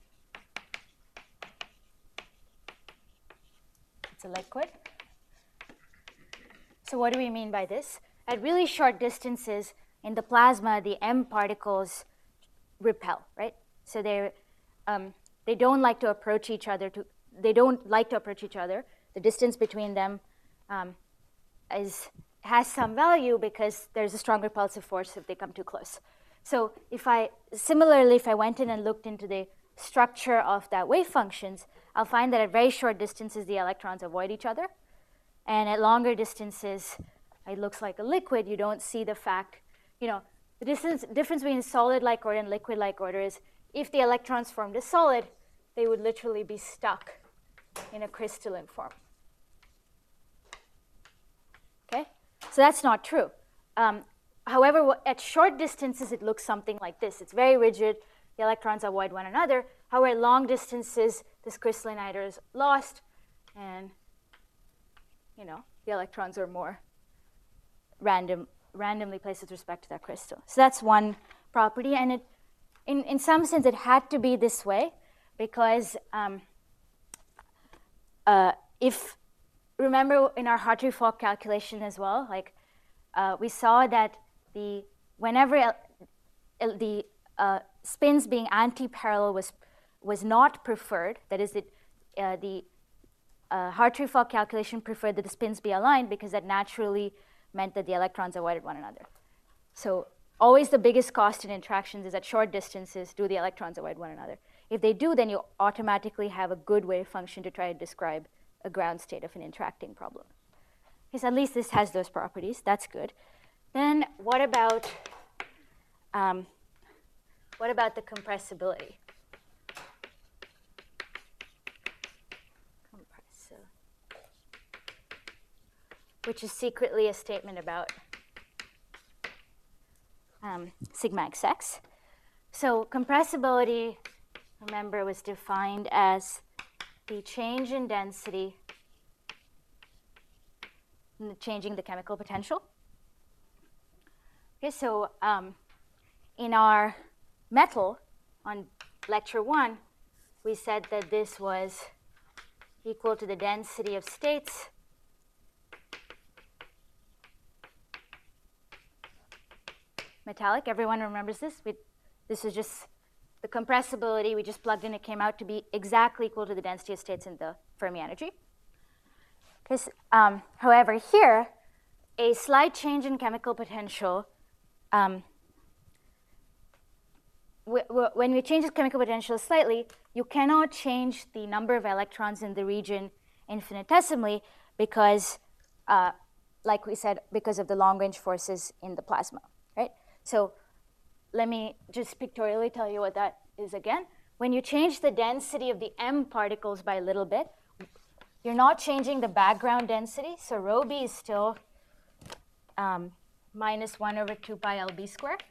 it's a liquid. So what do we mean by this? At really short distances in the plasma, the M particles repel, right? So they um, they don't like to approach each other. To they don't like to approach each other. The distance between them um, is has some value because there's a strong repulsive force if they come too close. So if I, similarly, if I went in and looked into the structure of that wave functions, I'll find that at very short distances, the electrons avoid each other. And at longer distances, it looks like a liquid. You don't see the fact, you know, the distance, difference between solid-like order and liquid-like order is if the electrons formed a solid, they would literally be stuck in a crystalline form. Okay? So that's not true. Um, however, at short distances, it looks something like this. It's very rigid. The electrons avoid one another. However, at long distances, this crystalline idea is lost, and you know the electrons are more random, randomly placed with respect to that crystal. So that's one property, and it, in in some sense, it had to be this way because um, uh, if remember in our Hartree-Fock calculation as well, like uh, we saw that the whenever el- el- the uh, spins being anti-parallel was was not preferred, that is, it, uh, the uh, Hartree-Fock calculation preferred that the spins be aligned because that naturally meant that the electrons avoided one another. So always the biggest cost in interactions is at short distances, do the electrons avoid one another? If they do, then you automatically have a good wave function to try to describe a ground state of an interacting problem. Because at least this has those properties. That's good. Then what about um, what about the compressibility? Compressibility, which is secretly a statement about um, sigma X X. So compressibility, remember, was defined as the change in density changing the chemical potential. Okay, so um, in our metal on lecture one, we said that this was equal to the density of states metallic. Everyone remembers this? We, this is just the compressibility. We just plugged in. It came out to be exactly equal to the density of states in the Fermi energy. This, um, however, here, a slight change in chemical potential, um, w- w- when we change the chemical potential slightly, you cannot change the number of electrons in the region infinitesimally because, uh, like we said, because of the long-range forces in the plasma, right? So let me just pictorially tell you what that is again. When you change the density of the M particles by a little bit, you're not changing the background density, so rho b is still um, minus one over two pi L b squared.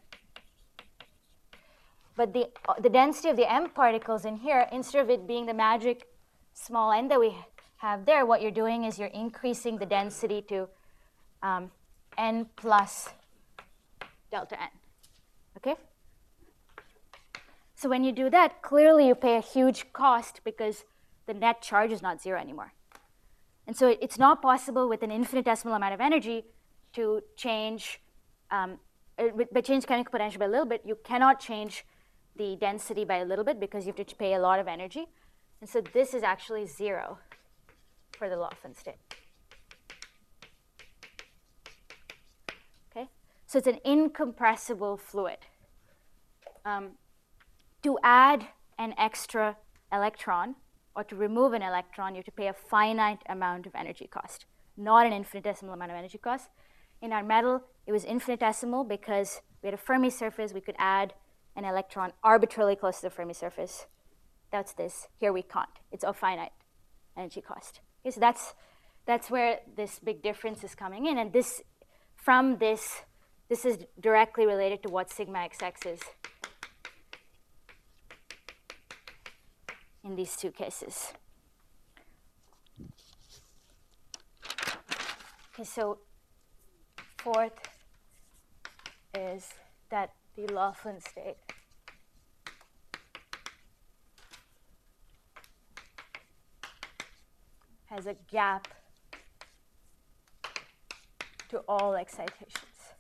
But the, uh, the density of the M particles in here, instead of it being the magic small n that we have there, what you're doing is you're increasing the density to um, n plus delta n, okay? So when you do that, clearly you pay a huge cost because the net charge is not zero anymore. And so it's not possible with an infinitesimal amount of energy to change, um, but change chemical potential by a little bit. You cannot change the density by a little bit because you have to pay a lot of energy. And so this is actually zero for the Laughlin state. Okay? So it's an incompressible fluid. Um, to add an extra electron or to remove an electron, you have to pay a finite amount of energy cost, not an infinitesimal amount of energy cost. In our metal, It was infinitesimal because we had a Fermi surface. We could add an electron arbitrarily close to the Fermi surface. That's this. Here we can't. It's of finite energy cost. Okay, so that's, that's where this big difference is coming in. And this, from this, this is directly related to what sigma xx is in these two cases. Okay, so fourth is that the Laughlin state has a gap to all excitations.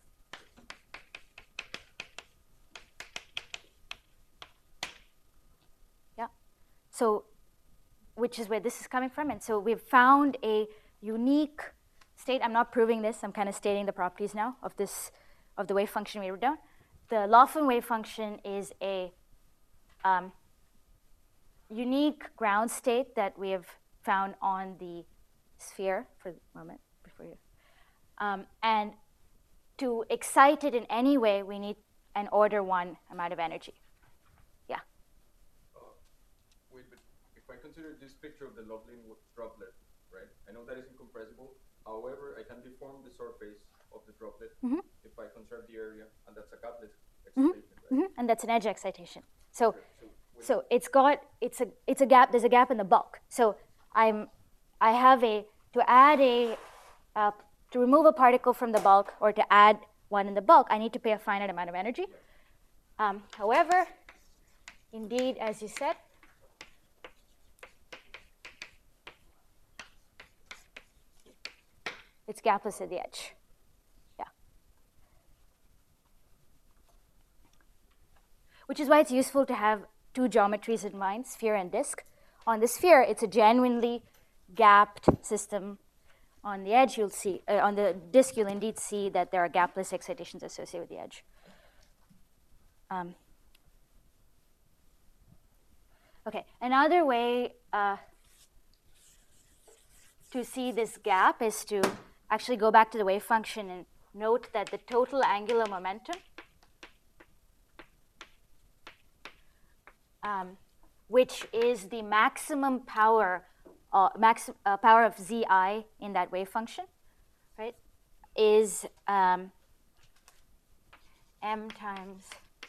Yeah. So, which is where this is coming from. And so we've found a unique state. I'm not proving this. I'm kind of stating the properties now of this, of the wave function we wrote down. The Laughlin wave function is a um, unique ground state that we have found on the sphere for the moment before you. Um, and to excite it in any way, we need an order one amount of energy. Yeah. Uh, wait, but if I consider this picture of the Laughlin droplet, right? I know that is incompressible. However, I can deform the surface of the droplet mm-hmm. if I conserve the area, and that's a gapless excitation, mm-hmm. right? Mm-hmm. And that's an edge excitation. So, Okay, so, so it's got it's a it's a gap. There's a gap in the bulk. So I'm I have a to add a uh, to remove a particle from the bulk or to add one in the bulk. I need to pay a finite amount of energy. Um, however, indeed, as you said. It's gapless at the edge. Yeah. Which is why it's useful to have two geometries in mind, sphere and disk. On the sphere, it's a genuinely gapped system. On the edge, you'll see, uh, on the disk, you'll indeed see that there are gapless excitations associated with the edge. Um, okay, another way uh, to see this gap is to actually go back to the wave function and note that the total angular momentum um, which is the maximum power uh, max, uh, power of Zi in that wave function, right, is um, m times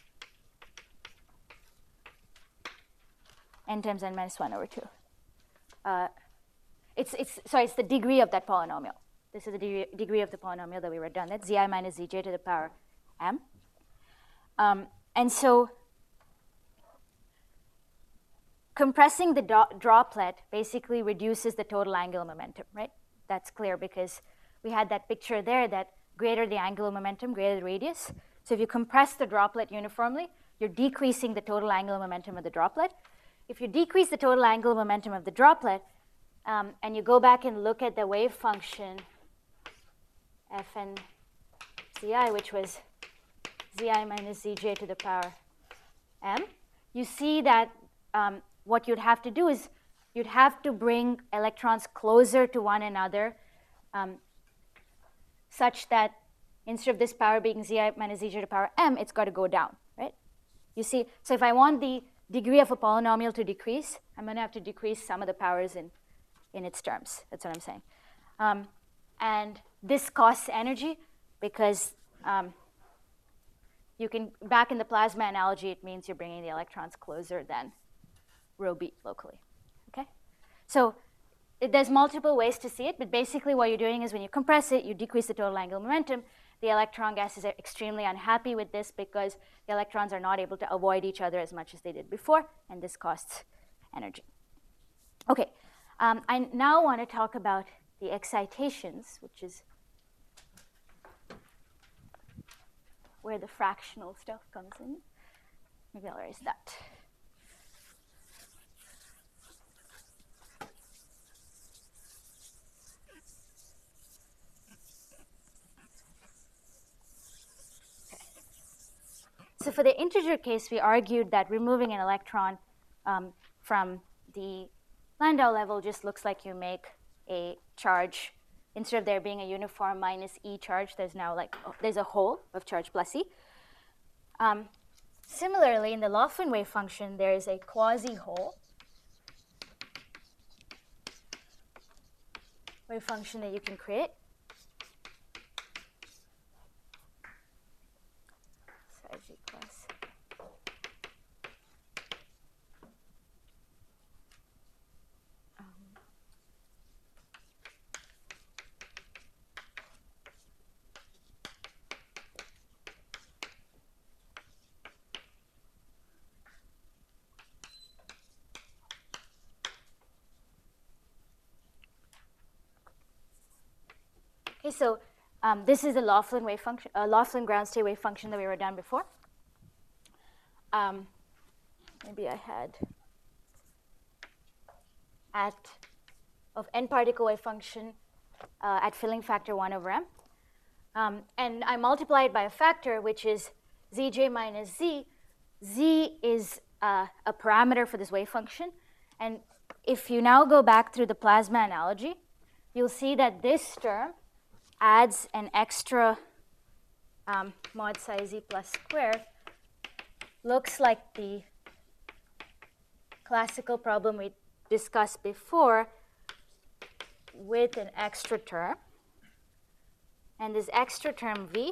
n times n minus one over two. Uh, it's, it's, sorry, it's the degree of that polynomial. This is the degree, degree of the polynomial that we wrote down. That's Zi minus Zj to the power m. Um, and so compressing the do droplet basically reduces the total angular momentum, right? That's clear because we had that picture there that greater the angular momentum, greater the radius. So if you compress the droplet uniformly, you're decreasing the total angular momentum of the droplet. If you decrease the total angular momentum of the droplet, um, and you go back and look at the wave function Fn Zi, which was Zi minus Zj to the power m, you see that um, what you'd have to do is you'd have to bring electrons closer to one another um, such that instead of this power being Zi minus Zj to the power m, it's got to go down, right? You see, so if I want the degree of a polynomial to decrease, I'm going to have to decrease some of the powers in, in its terms. That's what I'm saying. Um, and this costs energy because um, you can, back in the plasma analogy, it means you're bringing the electrons closer than rho b locally, okay? So it, there's multiple ways to see it, but basically what you're doing is when you compress it, you decrease the total angular momentum. The electron gases are extremely unhappy with this because the electrons are not able to avoid each other as much as they did before, and this costs energy. Okay, um, I now want to talk about the excitations, which is where the fractional stuff comes in. Maybe I'll erase that. So for the integer case, we argued that removing an electron um, from the Landau level just looks like you make a charge instead of there being a uniform minus E charge, there's now like, oh, there's a hole of charge plus E. Um, similarly, in the Laughlin wave function, there is a quasi-hole wave function that you can create. Psi G plus. Um, Okay, so um, this is the Laughlin wave function, uh, Laughlin ground state wave function that we wrote down before. Um, maybe I had at of n particle wave function uh, at filling factor one over m, um, and I multiply it by a factor which is zj minus z. Z is uh, a parameter for this wave function, and if you now go back through the plasma analogy, you'll see that this term adds an extra um, mod psi z plus squared, looks like the classical problem we discussed before with an extra term. And this extra term v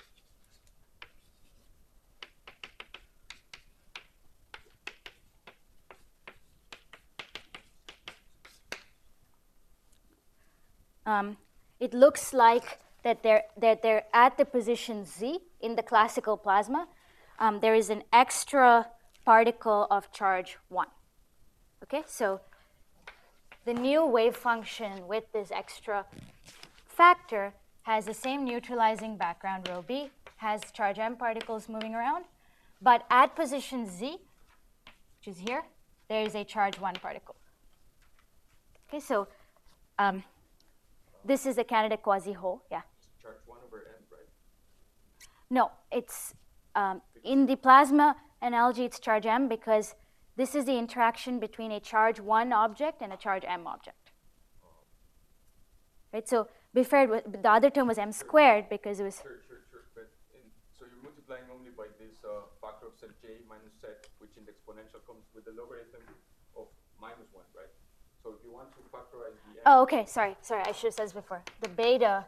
um, it looks like that they're, that they're at the position z in the classical plasma. Um, there is an extra particle of charge one. Okay, so the new wave function with this extra factor has the same neutralizing background rho b, has charge m particles moving around, but at position z, which is here, there is a charge one particle. Okay, so um, this is a candidate quasi-hole, yeah. Charge one over n, right? No, it's um, in the plasma analogy, it's charge m because this is the interaction between a charge one object and a charge m object. Right, so before it was, the other term was m squared because it was. Sure, sure, sure. But in, so you're multiplying only by this uh, factor of set j minus set, which in the exponential comes with the logarithm of minus one, right? So if you want to factorize the n. Oh, okay. Sorry, sorry. I should have said this before. The beta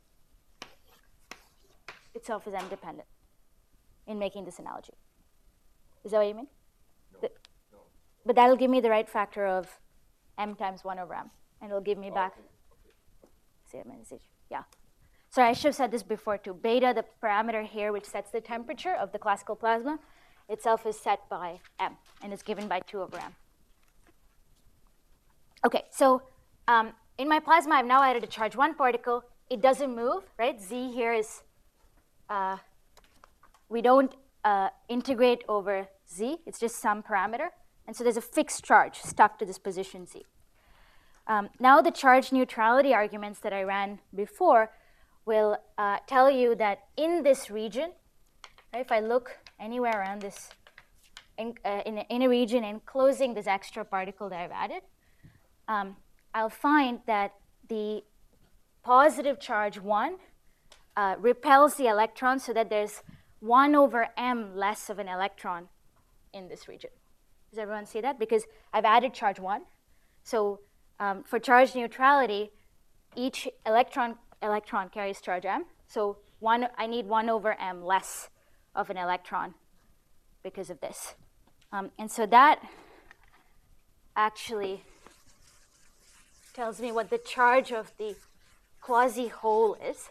itself is m dependent in making this analogy. Is that what you mean? No, the, no. But that'll give me the right factor of m times one over m, and it'll give me Oh, back. okay, okay. C minus h. Yeah. Sorry, I should have said this before too. Beta, the parameter here which sets the temperature of the classical plasma, itself is set by m, and is given by two over m. Okay, so um, in my plasma, I've now added a charge one particle. It doesn't move, right? Z here is, uh, we don't uh, integrate over Z. It's just some parameter. And so there's a fixed charge stuck to this position Z. Um, now the charge neutrality arguments that I ran before will uh, tell you that in this region, right, if I look anywhere around this, in, uh, in, a, in a region enclosing this extra particle that I've added, Um, I'll find that the positive charge one uh, repels the electron so that there's one over m less of an electron in this region. Does everyone see that? Because I've added charge one. So um, for charge neutrality, each electron electron carries charge m. So one, I need one over m less of an electron because of this. Um, and so that actually tells me what the charge of the quasi-hole is.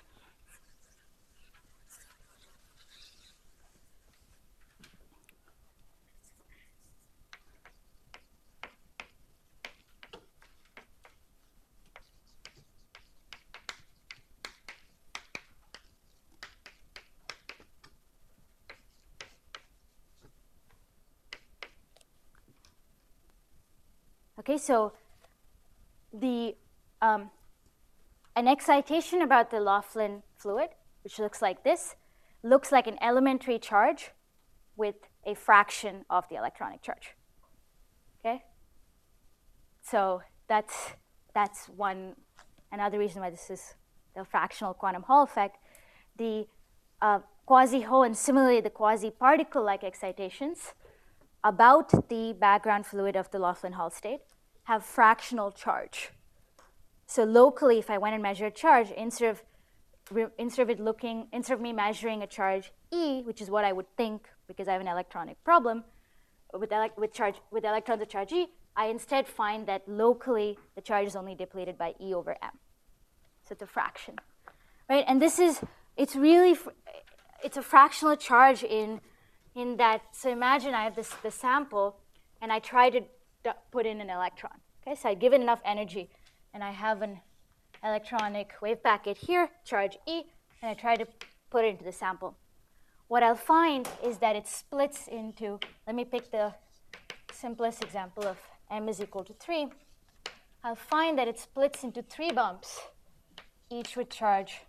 Okay, so the um, an excitation about the Laughlin fluid, which looks like this, looks like an elementary charge with a fraction of the electronic charge. Okay, so that's that's one another reason why this is the fractional quantum Hall effect, the uh, quasi-Hall and similarly the quasi-particle-like excitations about the background fluid of the Laughlin-Hall state have fractional charge. So locally, if I went and measured charge, instead of, instead of it looking, instead of me measuring a charge E, which is what I would think because I have an electronic problem, with, ele with, charge, with electrons of charge E, I instead find that locally the charge is only depleted by E over M. So it's a fraction, right? And this is, it's really, fr it's a fractional charge in, in that, so imagine I have this, this sample and I try to put in an electron, okay? So I give it enough energy and I have an electronic wave packet here, charge E, and I try to put it into the sample. What I'll find is that it splits into, let me pick the simplest example of M is equal to three. I'll find that it splits into three bumps, each with charge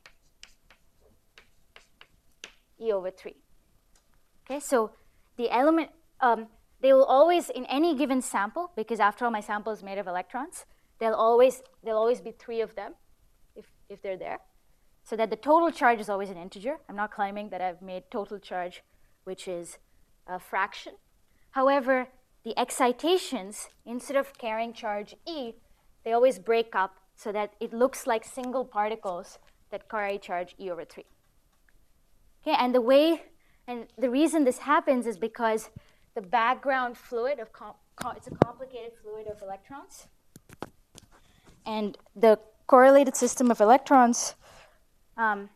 E over three. Okay, so the element, um, they will always, in any given sample, because after all my sample is made of electrons, they'll always, there'll always be three of them if, if they're there. So that the total charge is always an integer. I'm not claiming that I've made total charge, which is a fraction. However, the excitations, instead of carrying charge E, they always break up so that it looks like single particles that carry charge E over three. Okay, and the way, and the reason this happens is because the background fluid of, com com it's a complicated fluid of electrons. And the correlated system of electrons, Um,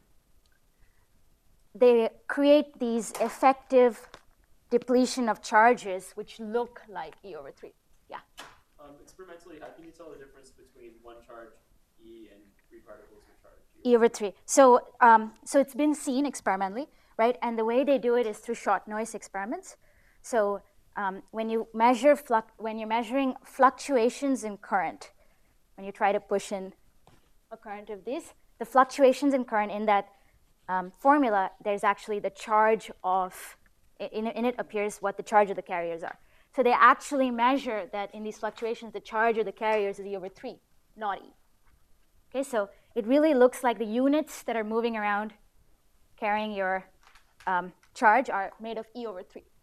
they create these effective depletion of charges which look like E over three. Yeah? Um, experimentally, how can you tell the difference between one charge E and three particles of charge E over three. So, um, so it's been seen experimentally, right? And the way they do it is through short noise experiments. So um, when you measure fluc when you're measuring fluctuations in current, when you try to push in a current of these, the fluctuations in current in that um, formula, there's actually the charge of, in, in it appears what the charge of the carriers are. So they actually measure that in these fluctuations, the charge of the carriers is E over three, not E. Okay, so it really looks like the units that are moving around carrying your um, charge are made of E over three.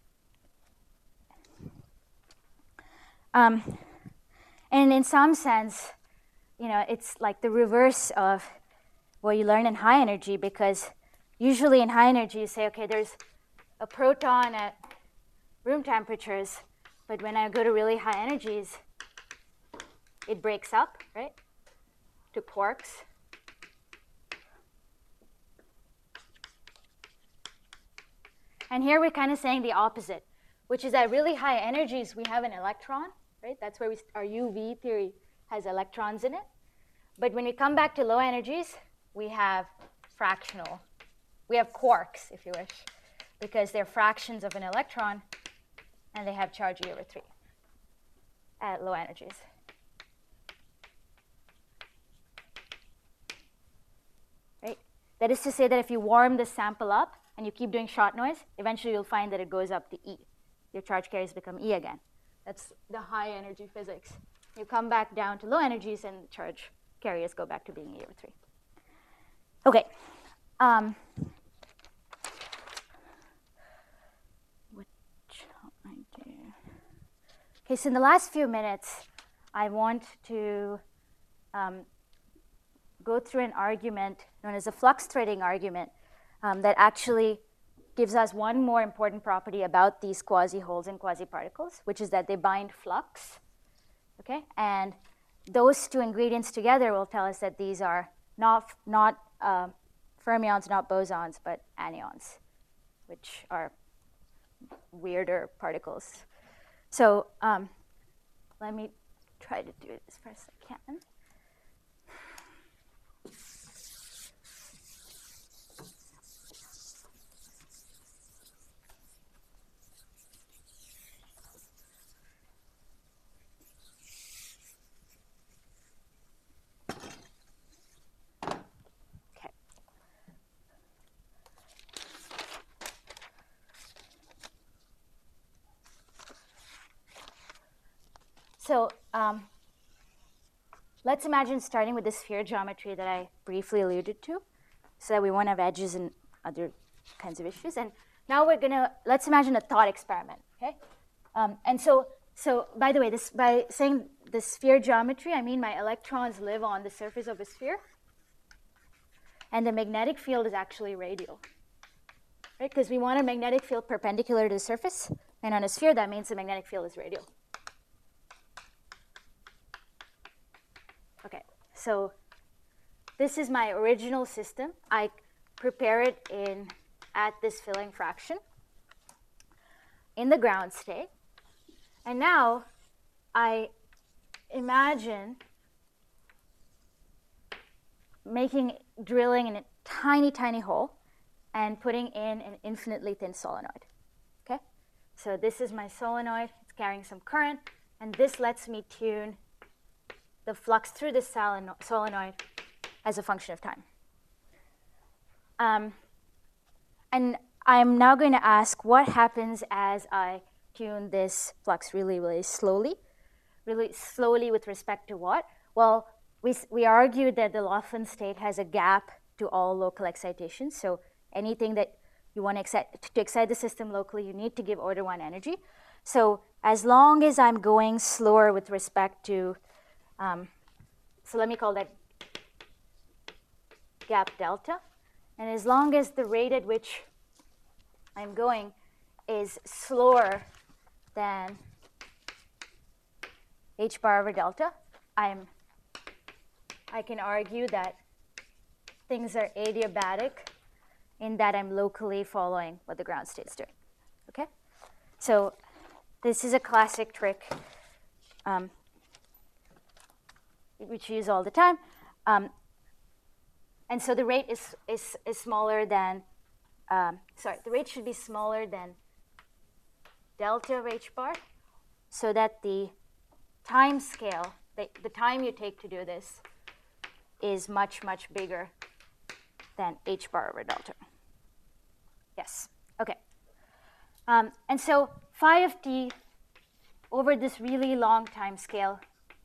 Um, and in some sense, you know, it's like the reverse of what you learn in high energy, because usually in high energy you say, okay, there's a proton at room temperatures, but when I go to really high energies, it breaks up, right, to quarks. And here we're kind of saying the opposite, which is at really high energies we have an electron, right? That's where we, our U V theory has electrons in it. But when we come back to low energies, we have fractional. We have quarks, if you wish, because they're fractions of an electron, and they have charge E over three at low energies. Right? That is to say that if you warm the sample up and you keep doing short noise, eventually you'll find that it goes up to E. Your charge carriers become E again. That's the high energy physics. You come back down to low energies and the charge carriers go back to being E over three. Okay. Um, what shall I do? Okay, so in the last few minutes, I want to um, go through an argument known as a flux threading argument um, that actually gives us one more important property about these quasi-holes and quasi-particles, which is that they bind flux. Okay, and those two ingredients together will tell us that these are not, not uh, fermions, not bosons, but anyons, which are weirder particles. So um, let me try to do it as fast as I can. So um, let's imagine starting with the sphere geometry that I briefly alluded to, so that we won't have edges and other kinds of issues. And now we're gonna, let's imagine a thought experiment, okay? Um, and so, so by the way, this, by saying the sphere geometry, I mean my electrons live on the surface of a sphere, and the magnetic field is actually radial, right? Because we want a magnetic field perpendicular to the surface, and on a sphere, that means the magnetic field is radial. Okay, so this is my original system. I prepare it in at this filling fraction in the ground state. And now I imagine making, drilling in a tiny, tiny hole and putting in an infinitely thin solenoid, okay? So this is my solenoid, it's carrying some current, and this lets me tune the flux through the solenoid as a function of time. Um, and I'm now going to ask what happens as I tune this flux really, really slowly. Really slowly with respect to what? Well, we, we argued that the Laughlin state has a gap to all local excitations. So anything that you want to excite, to excite the system locally, you need to give order one energy. So as long as I'm going slower with respect to, um, so let me call that gap delta. And as long as the rate at which I'm going is slower than h bar over delta, I'm, I can argue that things are adiabatic in that I'm locally following what the ground state's doing, okay? So this is a classic trick um, which we use all the time. Um, and so the rate is, is, is smaller than, um, sorry, the rate should be smaller than delta of h bar, so that the time scale, the, the time you take to do this, is much, much bigger than h bar over delta. Yes, okay. Um, and so phi of t over this really long time scale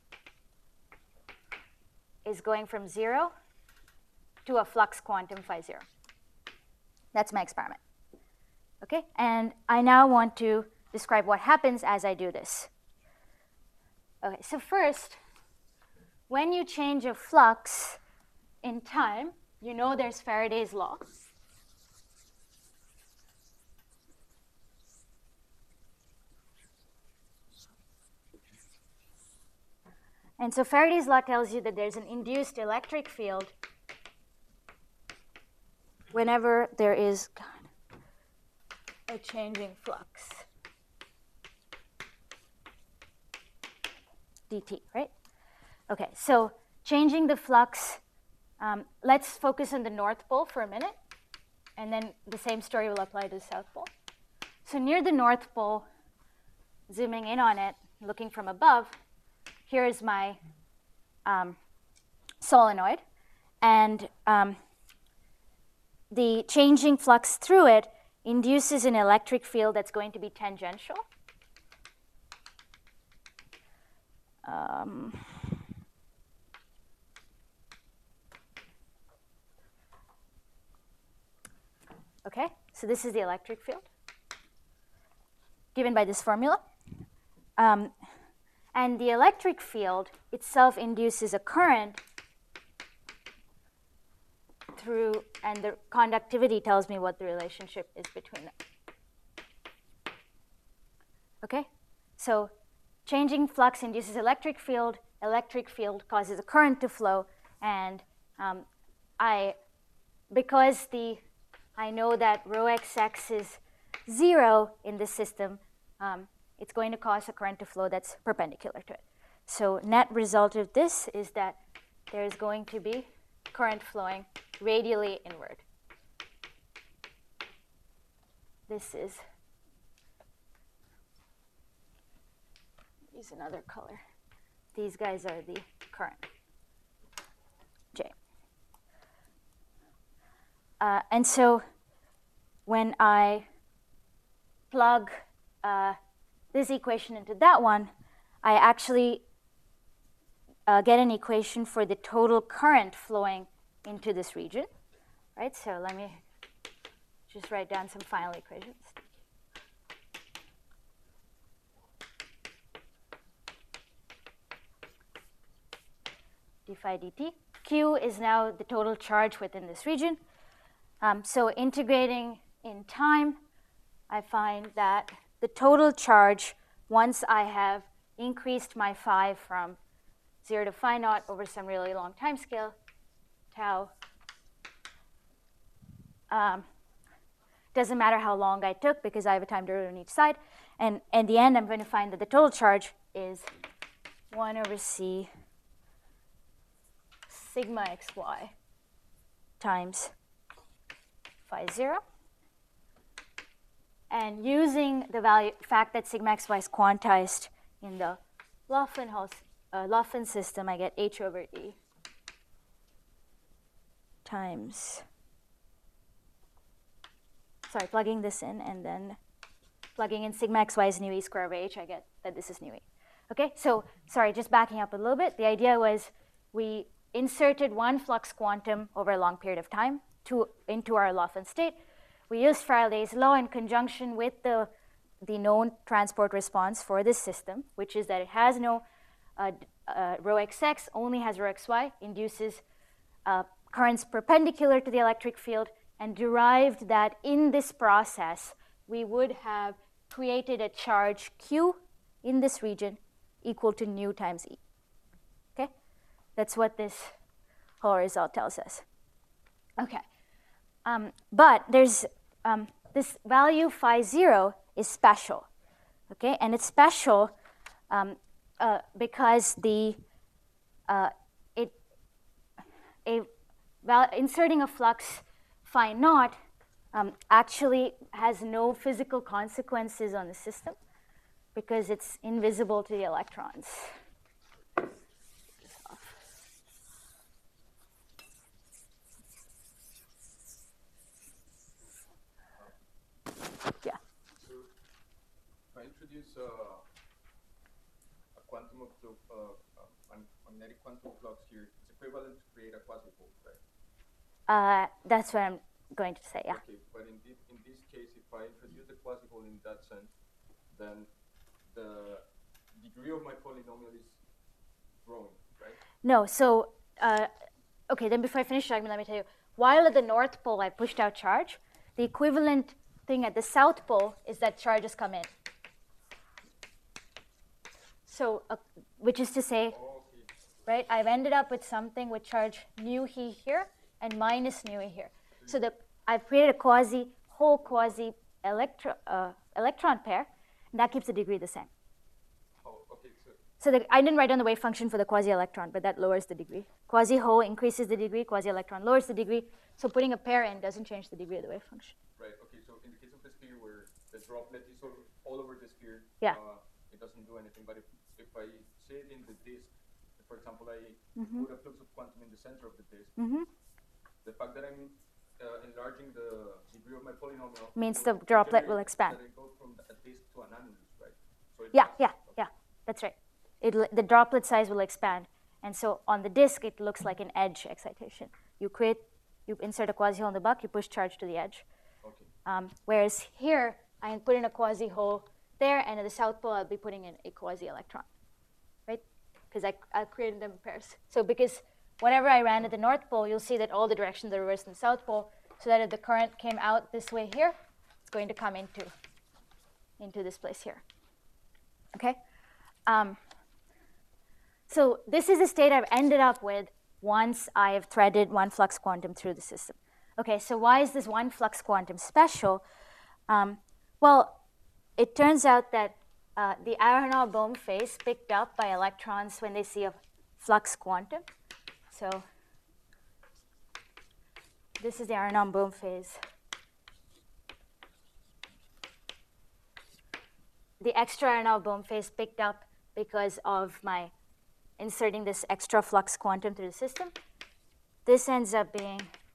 is going from zero to a flux quantum phi zero. That's my experiment. Okay, and I now want to describe what happens as I do this. Okay, so first, when you change a flux in time, you know there's Faraday's law. And so Faraday's law tells you that there's an induced electric field whenever there is God, a changing flux. dt, right? Okay, so changing the flux, um, let's focus on the North Pole for a minute, and then the same story will apply to the South Pole. So near the North Pole, zooming in on it, looking from above, here's my um, solenoid, and um, the changing flux through it induces an electric field that's going to be tangential. Um, okay, so this is the electric field given by this formula. Um, and the electric field itself induces a current through, and the conductivity tells me what the relationship is between them. Okay, so changing flux induces electric field, electric field causes a current to flow, and um, I, because the, I know that rho xx is zero in this system, um, it's going to cause a current to flow that's perpendicular to it. So net result of this is that there's going to be current flowing radially inward. This is, use another color. These guys are the current, J. Uh, and so when I plug uh, this equation into that one, I actually uh, get an equation for the total current flowing into this region, right? So let me just write down some final equations. d phi dt. Q is now the total charge within this region. Um, so integrating in time, I find that the total charge, once I have increased my phi from zero to phi naught over some really long time scale, tau, um, doesn't matter how long I took because I have a time derivative on each side. And in the end, I'm going to find that the total charge is one over c sigma xy times phi zero. And using the value fact that sigma xy is quantized in the Laughlin, uh, Laughlin system, I get h over e times, sorry, plugging this in and then plugging in sigma xy is nu e square over h, I get that this is nu e. Okay, so sorry, just backing up a little bit. The idea was we inserted one flux quantum over a long period of time to, into our Laughlin state. We used Faraday's law in conjunction with the, the known transport response for this system, which is that it has no uh, uh, rho xx, only has rho xy, induces uh, currents perpendicular to the electric field, and derived that in this process, we would have created a charge Q in this region equal to nu times E. Okay? That's what this whole result tells us. Okay. Um, but there's um, this value phi zero is special, okay? And it's special um, uh, because the uh, it a val inserting a flux phi naught um, actually has no physical consequences on the system because it's invisible to the electrons. Yeah. So if I introduce uh, a quantum of flux, uh, uh, a magnetic quantum flux here, it's equivalent to create a quasi-pole, right? Uh, that's what I'm going to say, yeah. Okay, but in this, in this case, if I introduce the quasi-pole in that sense, then the degree of my polynomial is growing, right? No, so, uh, okay, then before I finish talking, let me tell you, while at the North Pole I pushed out charge, the equivalent thing at the South Pole is that charges come in. So, uh, which is to say, Oh, okay. right, I've ended up with something with charge nu he here and minus nu e here. So the, I've created a quasi, whole quasi electro, uh, electron pair, and that keeps the degree the same. Oh, okay, so So the, I didn't write down the wave function for the quasi-electron, but that lowers the degree. Quasi-hole increases the degree, quasi-electron lowers the degree. So putting a pair in doesn't change the degree of the wave function. right, okay, so in the case of the sphere where the droplet is all, all over the sphere, Yeah. uh, it doesn't do anything. But if, if I say it in the disk, for example, I Mm-hmm. put a flux of quantum in the center of the disk, Mm-hmm. the fact that I'm uh, enlarging the degree of my polynomial Means will the droplet generate will expand. That I go from a disk to an annulus, right? So it Yeah, does- yeah, yeah, that's right. It'll, the droplet size will expand. And so on the disk, it looks like an edge excitation. You create, you insert a quasi-hole in the buck, you push charge to the edge. Okay. Um, whereas here, I put in a quasi-hole there, and at the South Pole, I'll be putting in a quasi-electron, right? Because I, I created them in pairs. So because whenever I ran at the North Pole, you'll see that all the directions are reversed in the South Pole, so that if the current came out this way here, it's going to come into, into this place here, okay? Um, so this is the state I've ended up with once I have threaded one flux quantum through the system. Okay, so why is this one flux quantum special? Um, well, it turns out that uh, the Aharonov-Bohm phase picked up by electrons when they see a flux quantum. So this is the Aharonov-Bohm phase. The extra Aharonov-Bohm phase picked up because of my inserting this extra flux quantum through the system. This ends up being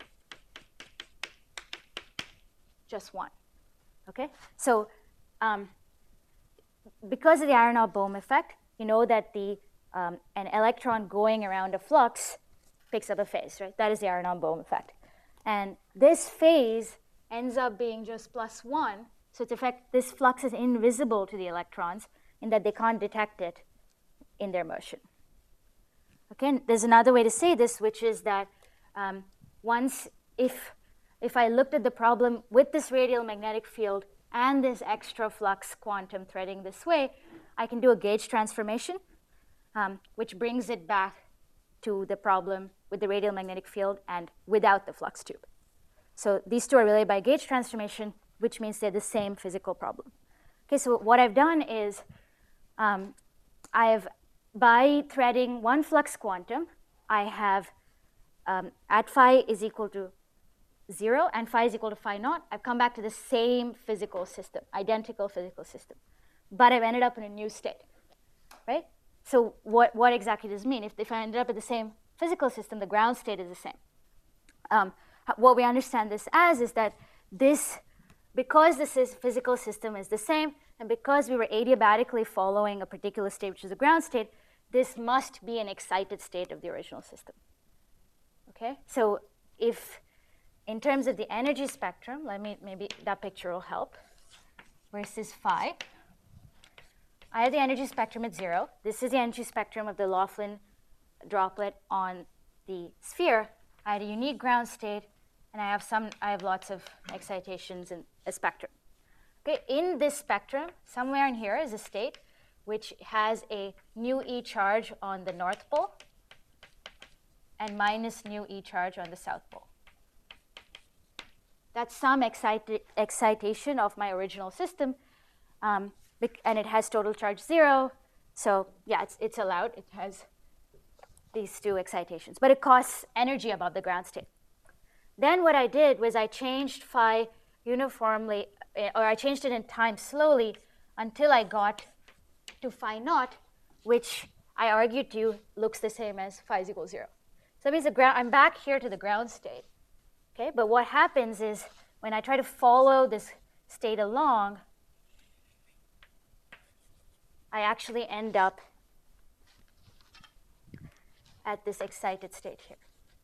just one, okay? So um, because of the Aharonov-Bohm effect, you know that the um, an electron going around a flux picks up a phase, right? That is the Aharonov-Bohm effect. And this phase ends up being just plus one. So it's effect, this flux is invisible to the electrons in that they can't detect it in their motion. Okay, and there's another way to say this, which is that um, once, if, if I looked at the problem with this radial magnetic field and this extra flux quantum threading this way, I can do a gauge transformation, um, which brings it back to the problem with the radial magnetic field and without the flux tube. So these two are related by gauge transformation, which means they're the same physical problem. Okay, so what I've done is um, I have, by threading one flux quantum, I have um, at phi is equal to zero and phi is equal to phi naught, I've come back to the same physical system, identical physical system. But I've ended up in a new state, right? So what, what exactly does it mean? If, if I ended up in the same physical system, the ground state is the same. Um, what we understand this as is that this, because this is physical system is the same, and because we were adiabatically following a particular state, which is the ground state, this must be an excited state of the original system. Okay, so if, in terms of the energy spectrum, let me, maybe that picture will help. Versus phi. I have the energy spectrum at zero. This is the energy spectrum of the Laughlin droplet on the sphere. I had a unique ground state, and I have some. I have lots of excitations in a spectrum. Okay, in this spectrum, somewhere in here is a state which has a nu e charge on the north pole and minus nu e charge on the south pole. That's some excita excitation of my original system, um, and it has total charge zero. So yeah, it's, it's allowed. It has these two excitations, but it costs energy above the ground state. Then what I did was I changed phi uniformly, or I changed it in time slowly until I got to phi naught, which I argued to you looks the same as phi is equal to zero. So that means the ground, I'm back here to the ground state. Okay, but what happens is when I try to follow this state along, I actually end up at this excited state here.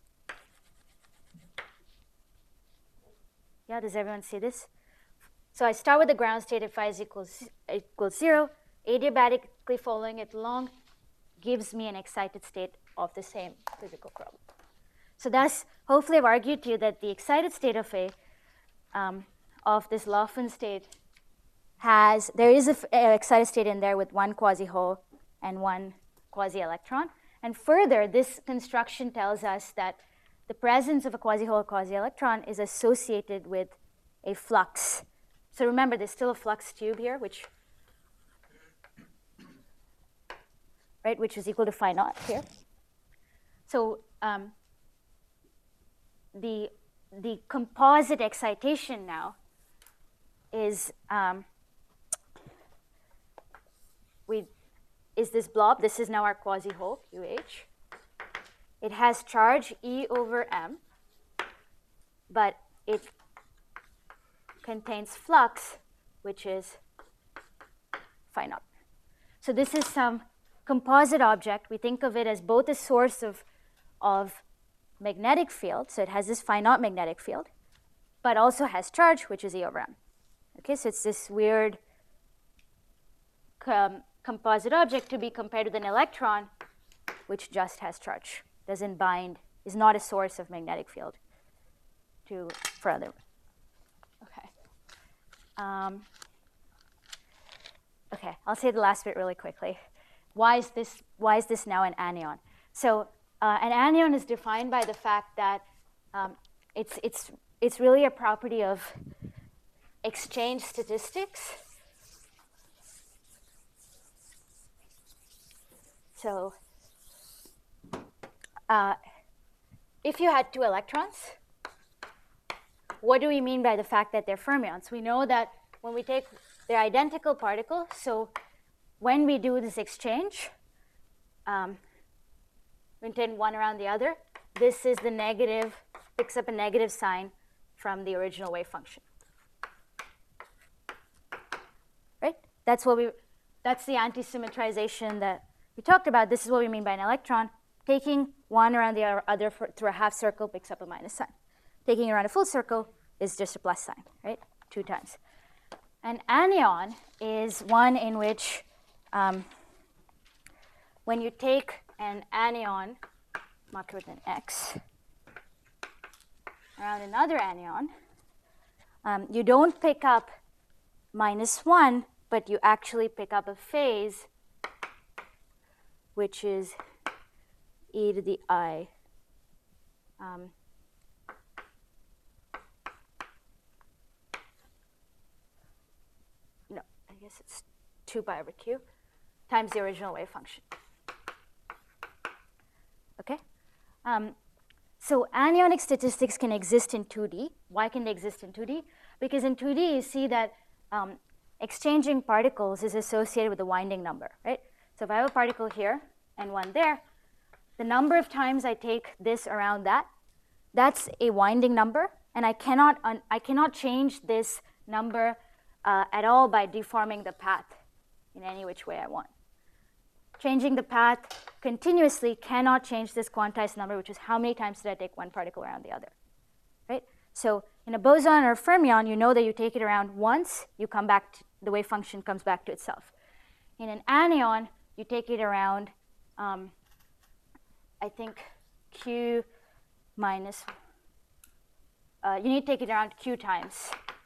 Yeah, does everyone see this? So I start with the ground state at phi is equals, equals zero. Adiabatically following it along gives me an excited state of the same physical problem. So thus, hopefully I've argued to you that the excited state of a, um, of this Laughlin state has, there is an excited state in there with one quasi-hole and one quasi-electron. And further, this construction tells us that the presence of a quasi-hole or quasi-electron is associated with a flux. So remember, there's still a flux tube here, which, right, which is equal to phi naught here. So um, the, the composite excitation now is, um, we, is this blob. This is now our quasi-hole, Q H. It has charge E over M, but it contains flux, which is phi naught. So this is some composite object. We think of it as both a source of, of magnetic field, so it has this phi naught magnetic field, but also has charge, which is E over M. Okay, so it's this weird com composite object to be compared with an electron, which just has charge, doesn't bind, is not a source of magnetic field to further. Okay. Um, okay, I'll say the last bit really quickly. Why is this, why is this now an anion? So uh, an anion is defined by the fact that um, it's, it's, it's really a property of exchange statistics. So uh, if you had two electrons, what do we mean by the fact that they're fermions? We know that when we take, they're identical particles, so when we do this exchange, um, we turn one around the other, this is the negative, picks up a negative sign from the original wave function. Right? That's what we, that's the anti-symmetrization that we talked about, this is what we mean by an electron. Taking one around the other for, through a half circle picks up a minus sign. Taking around a full circle is just a plus sign, right? Two times. An anion is one in which um, when you take an anion, marked with an X, around another anion, um, you don't pick up minus one, but you actually pick up a phase, which is e to the I. Um, no, I guess it's two pi over q times the original wave function. Okay? Um, so anionic statistics can exist in two D. Why can they exist in two D? Because in two D, you see that um, exchanging particles is associated with a winding number, right? So if I have a particle here and one there, the number of times I take this around that, that's a winding number, and I cannot, un I cannot change this number uh, at all by deforming the path in any which way I want. Changing the path continuously cannot change this quantized number, which is how many times did I take one particle around the other, right? So in a boson or a fermion, you know that you take it around once, you come back, to, the wave function comes back to itself. In an anion, you take it around, um, I think, q minus, uh, you need to take it around q times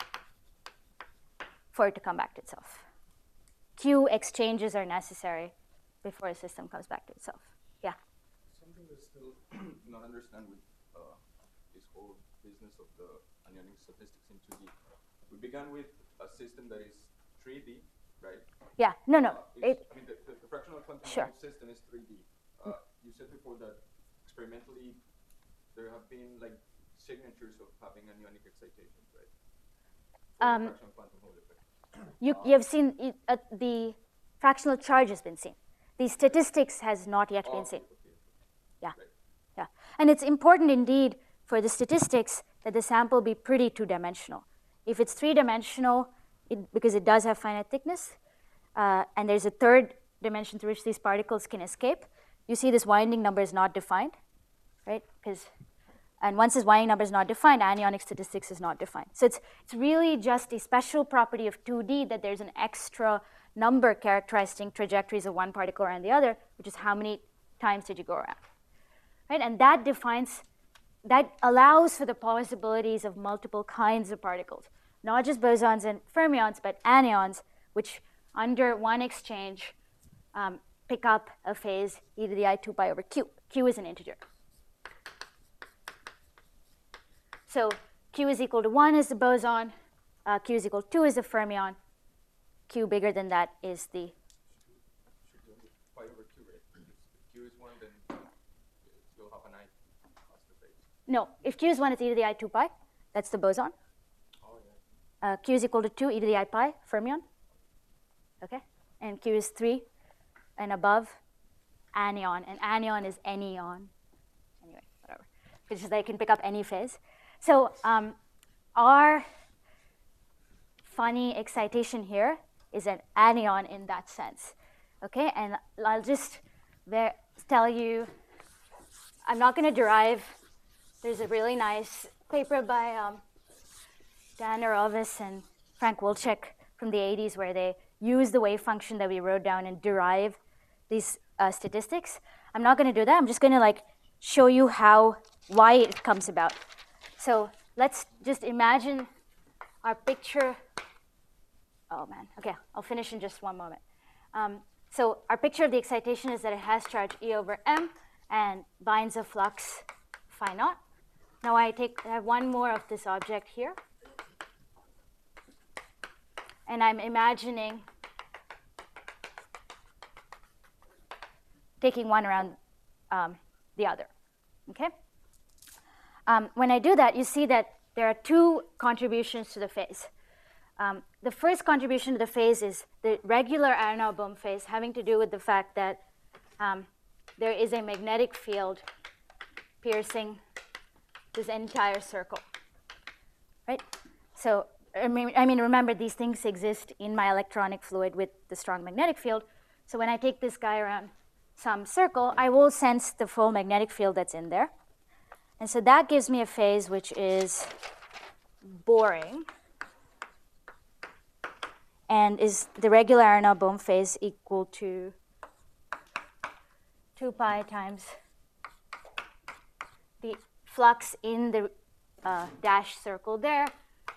for it to come back to itself. Q exchanges are necessary before the system comes back to itself. Yeah? Something I still not understand with uh, this whole business of the anionic statistics in two D. We began with a system that is three D, right? Yeah, no, no. Uh, It, I mean, the, the, the fractional quantum Sure. system is three D. Uh, you said before that experimentally there have been like signatures of having anionic excitations, right? For Um, the fractional quantum Hall effect. you, you have seen, it, uh, the fractional charge has been seen. The statistics has not yet Oh, been okay, seen. okay, okay. Yeah, Right. yeah. And it's important indeed for the statistics that the sample be pretty two-dimensional. If it's three-dimensional, it, because it does have finite thickness, uh, and there's a third dimension through which these particles can escape, you see this winding number is not defined, right? Because, and once this winding number is not defined, anionic statistics is not defined. So it's, it's really just a special property of two D that there's an extra number characterizing trajectories of one particle around the other, which is how many times did you go around, right? And that defines, that allows for the possibilities of multiple kinds of particles, not just bosons and fermions, but anions, which under one exchange um, pick up a phase e to the I two pi over q. Q is an integer. So q is equal to one is the boson, uh, q is equal to two is the fermion, q bigger than that is the, Should do pi over q, right? If q is one, then you'll have an I as the base. no, if q is one, it's e to the I two pi, that's the boson. Oh, yeah. Uh, q is equal to two, e to the I pi, fermion, okay? And q is three and above, anion, and anion is any ion. Anyway, whatever, because they can pick up any phase. So um, our funny excitation here is an anion in that sense, okay? And I'll just there tell you, I'm not going to derive. There's a really nice paper by um, Dan Arovis and Frank Wilczek from the eighties where they use the wave function that we wrote down and derive these uh, statistics. I'm not going to do that. I'm just going to like show you how, why it comes about. So let's just imagine our picture. Oh man, okay, I'll finish in just one moment. Um, so our picture of the excitation is that it has charge E over M and binds a flux phi naught. Now I take, I have one more of this object here. And I'm imagining taking one around um, the other, okay? Um, when I do that, you see that there are two contributions to the phase. Um, the first contribution to the phase is the regular Aronow-Bohm phase, having to do with the fact that um, there is a magnetic field piercing this entire circle, right? So, I mean, I mean, remember, these things exist in my electronic fluid with the strong magnetic field. So when I take this guy around some circle, I will sense the full magnetic field that's in there. And so that gives me a phase which is boring and is the regular Aronoff-Bohm phase equal to two pi times the flux in the uh, dashed circle there.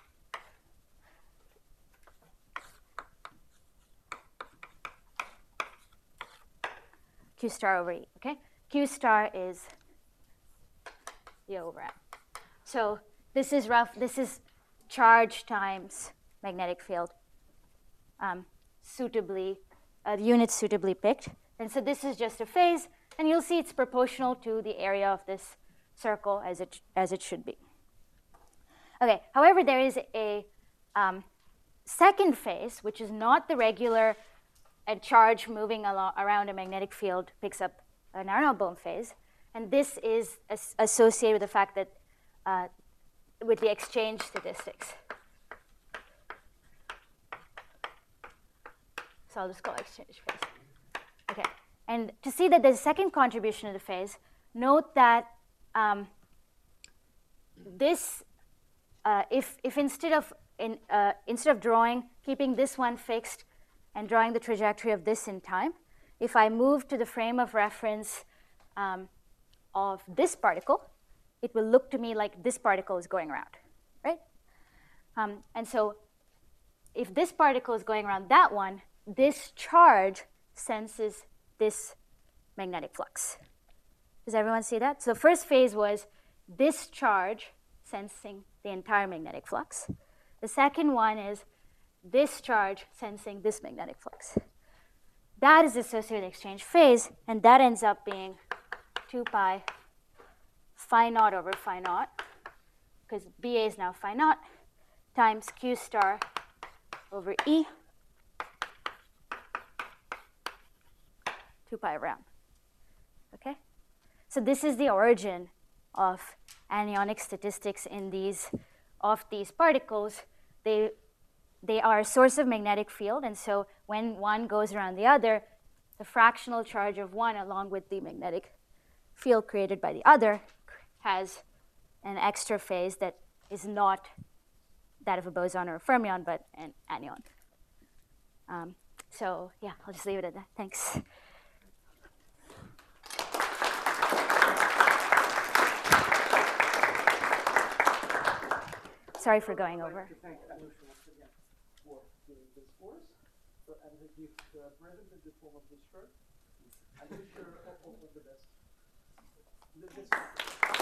Q star over E, okay? Q star is the over M. So this is rough, this is charge times magnetic field, um, suitably, uh, the units suitably picked. And so this is just a phase, and you'll see it's proportional to the area of this circle as it, as it should be. Okay, however, there is a um, second phase, which is not the regular a charge moving along, around a magnetic field picks up an Aronoff-Bohm phase. And this is as associated with the fact that, uh, with the exchange statistics. So I'll just call exchange phase. Okay, and to see that there's a second contribution to the phase, note that um, this, uh, if, if instead of, in, uh, instead of drawing, keeping this one fixed, and drawing the trajectory of this in time, if I move to the frame of reference um, of this particle, it will look to me like this particle is going around, right? Um, and so if this particle is going around that one, this charge senses this magnetic flux. Does everyone see that? So the first phase was this charge sensing the entire magnetic flux. The second one is this charge sensing this magnetic flux. That is associated with exchange phase, and that ends up being two pi phi naught over phi naught, because B A is now phi naught, times Q star over E, two pi around. Okay? So this is the origin of anionic statistics in these, of these particles. They They are a source of magnetic field, and so when one goes around the other, the fractional charge of one along with the magnetic field created by the other has an extra phase that is not that of a boson or a fermion, but an anion. Um, so yeah, I'll just leave it at that. Thanks. Sorry for going over. I'd like to thank Anusha once again for giving this course. So, and the gift uh, present in the form of this shirt. I wish her all, all the best. This- this-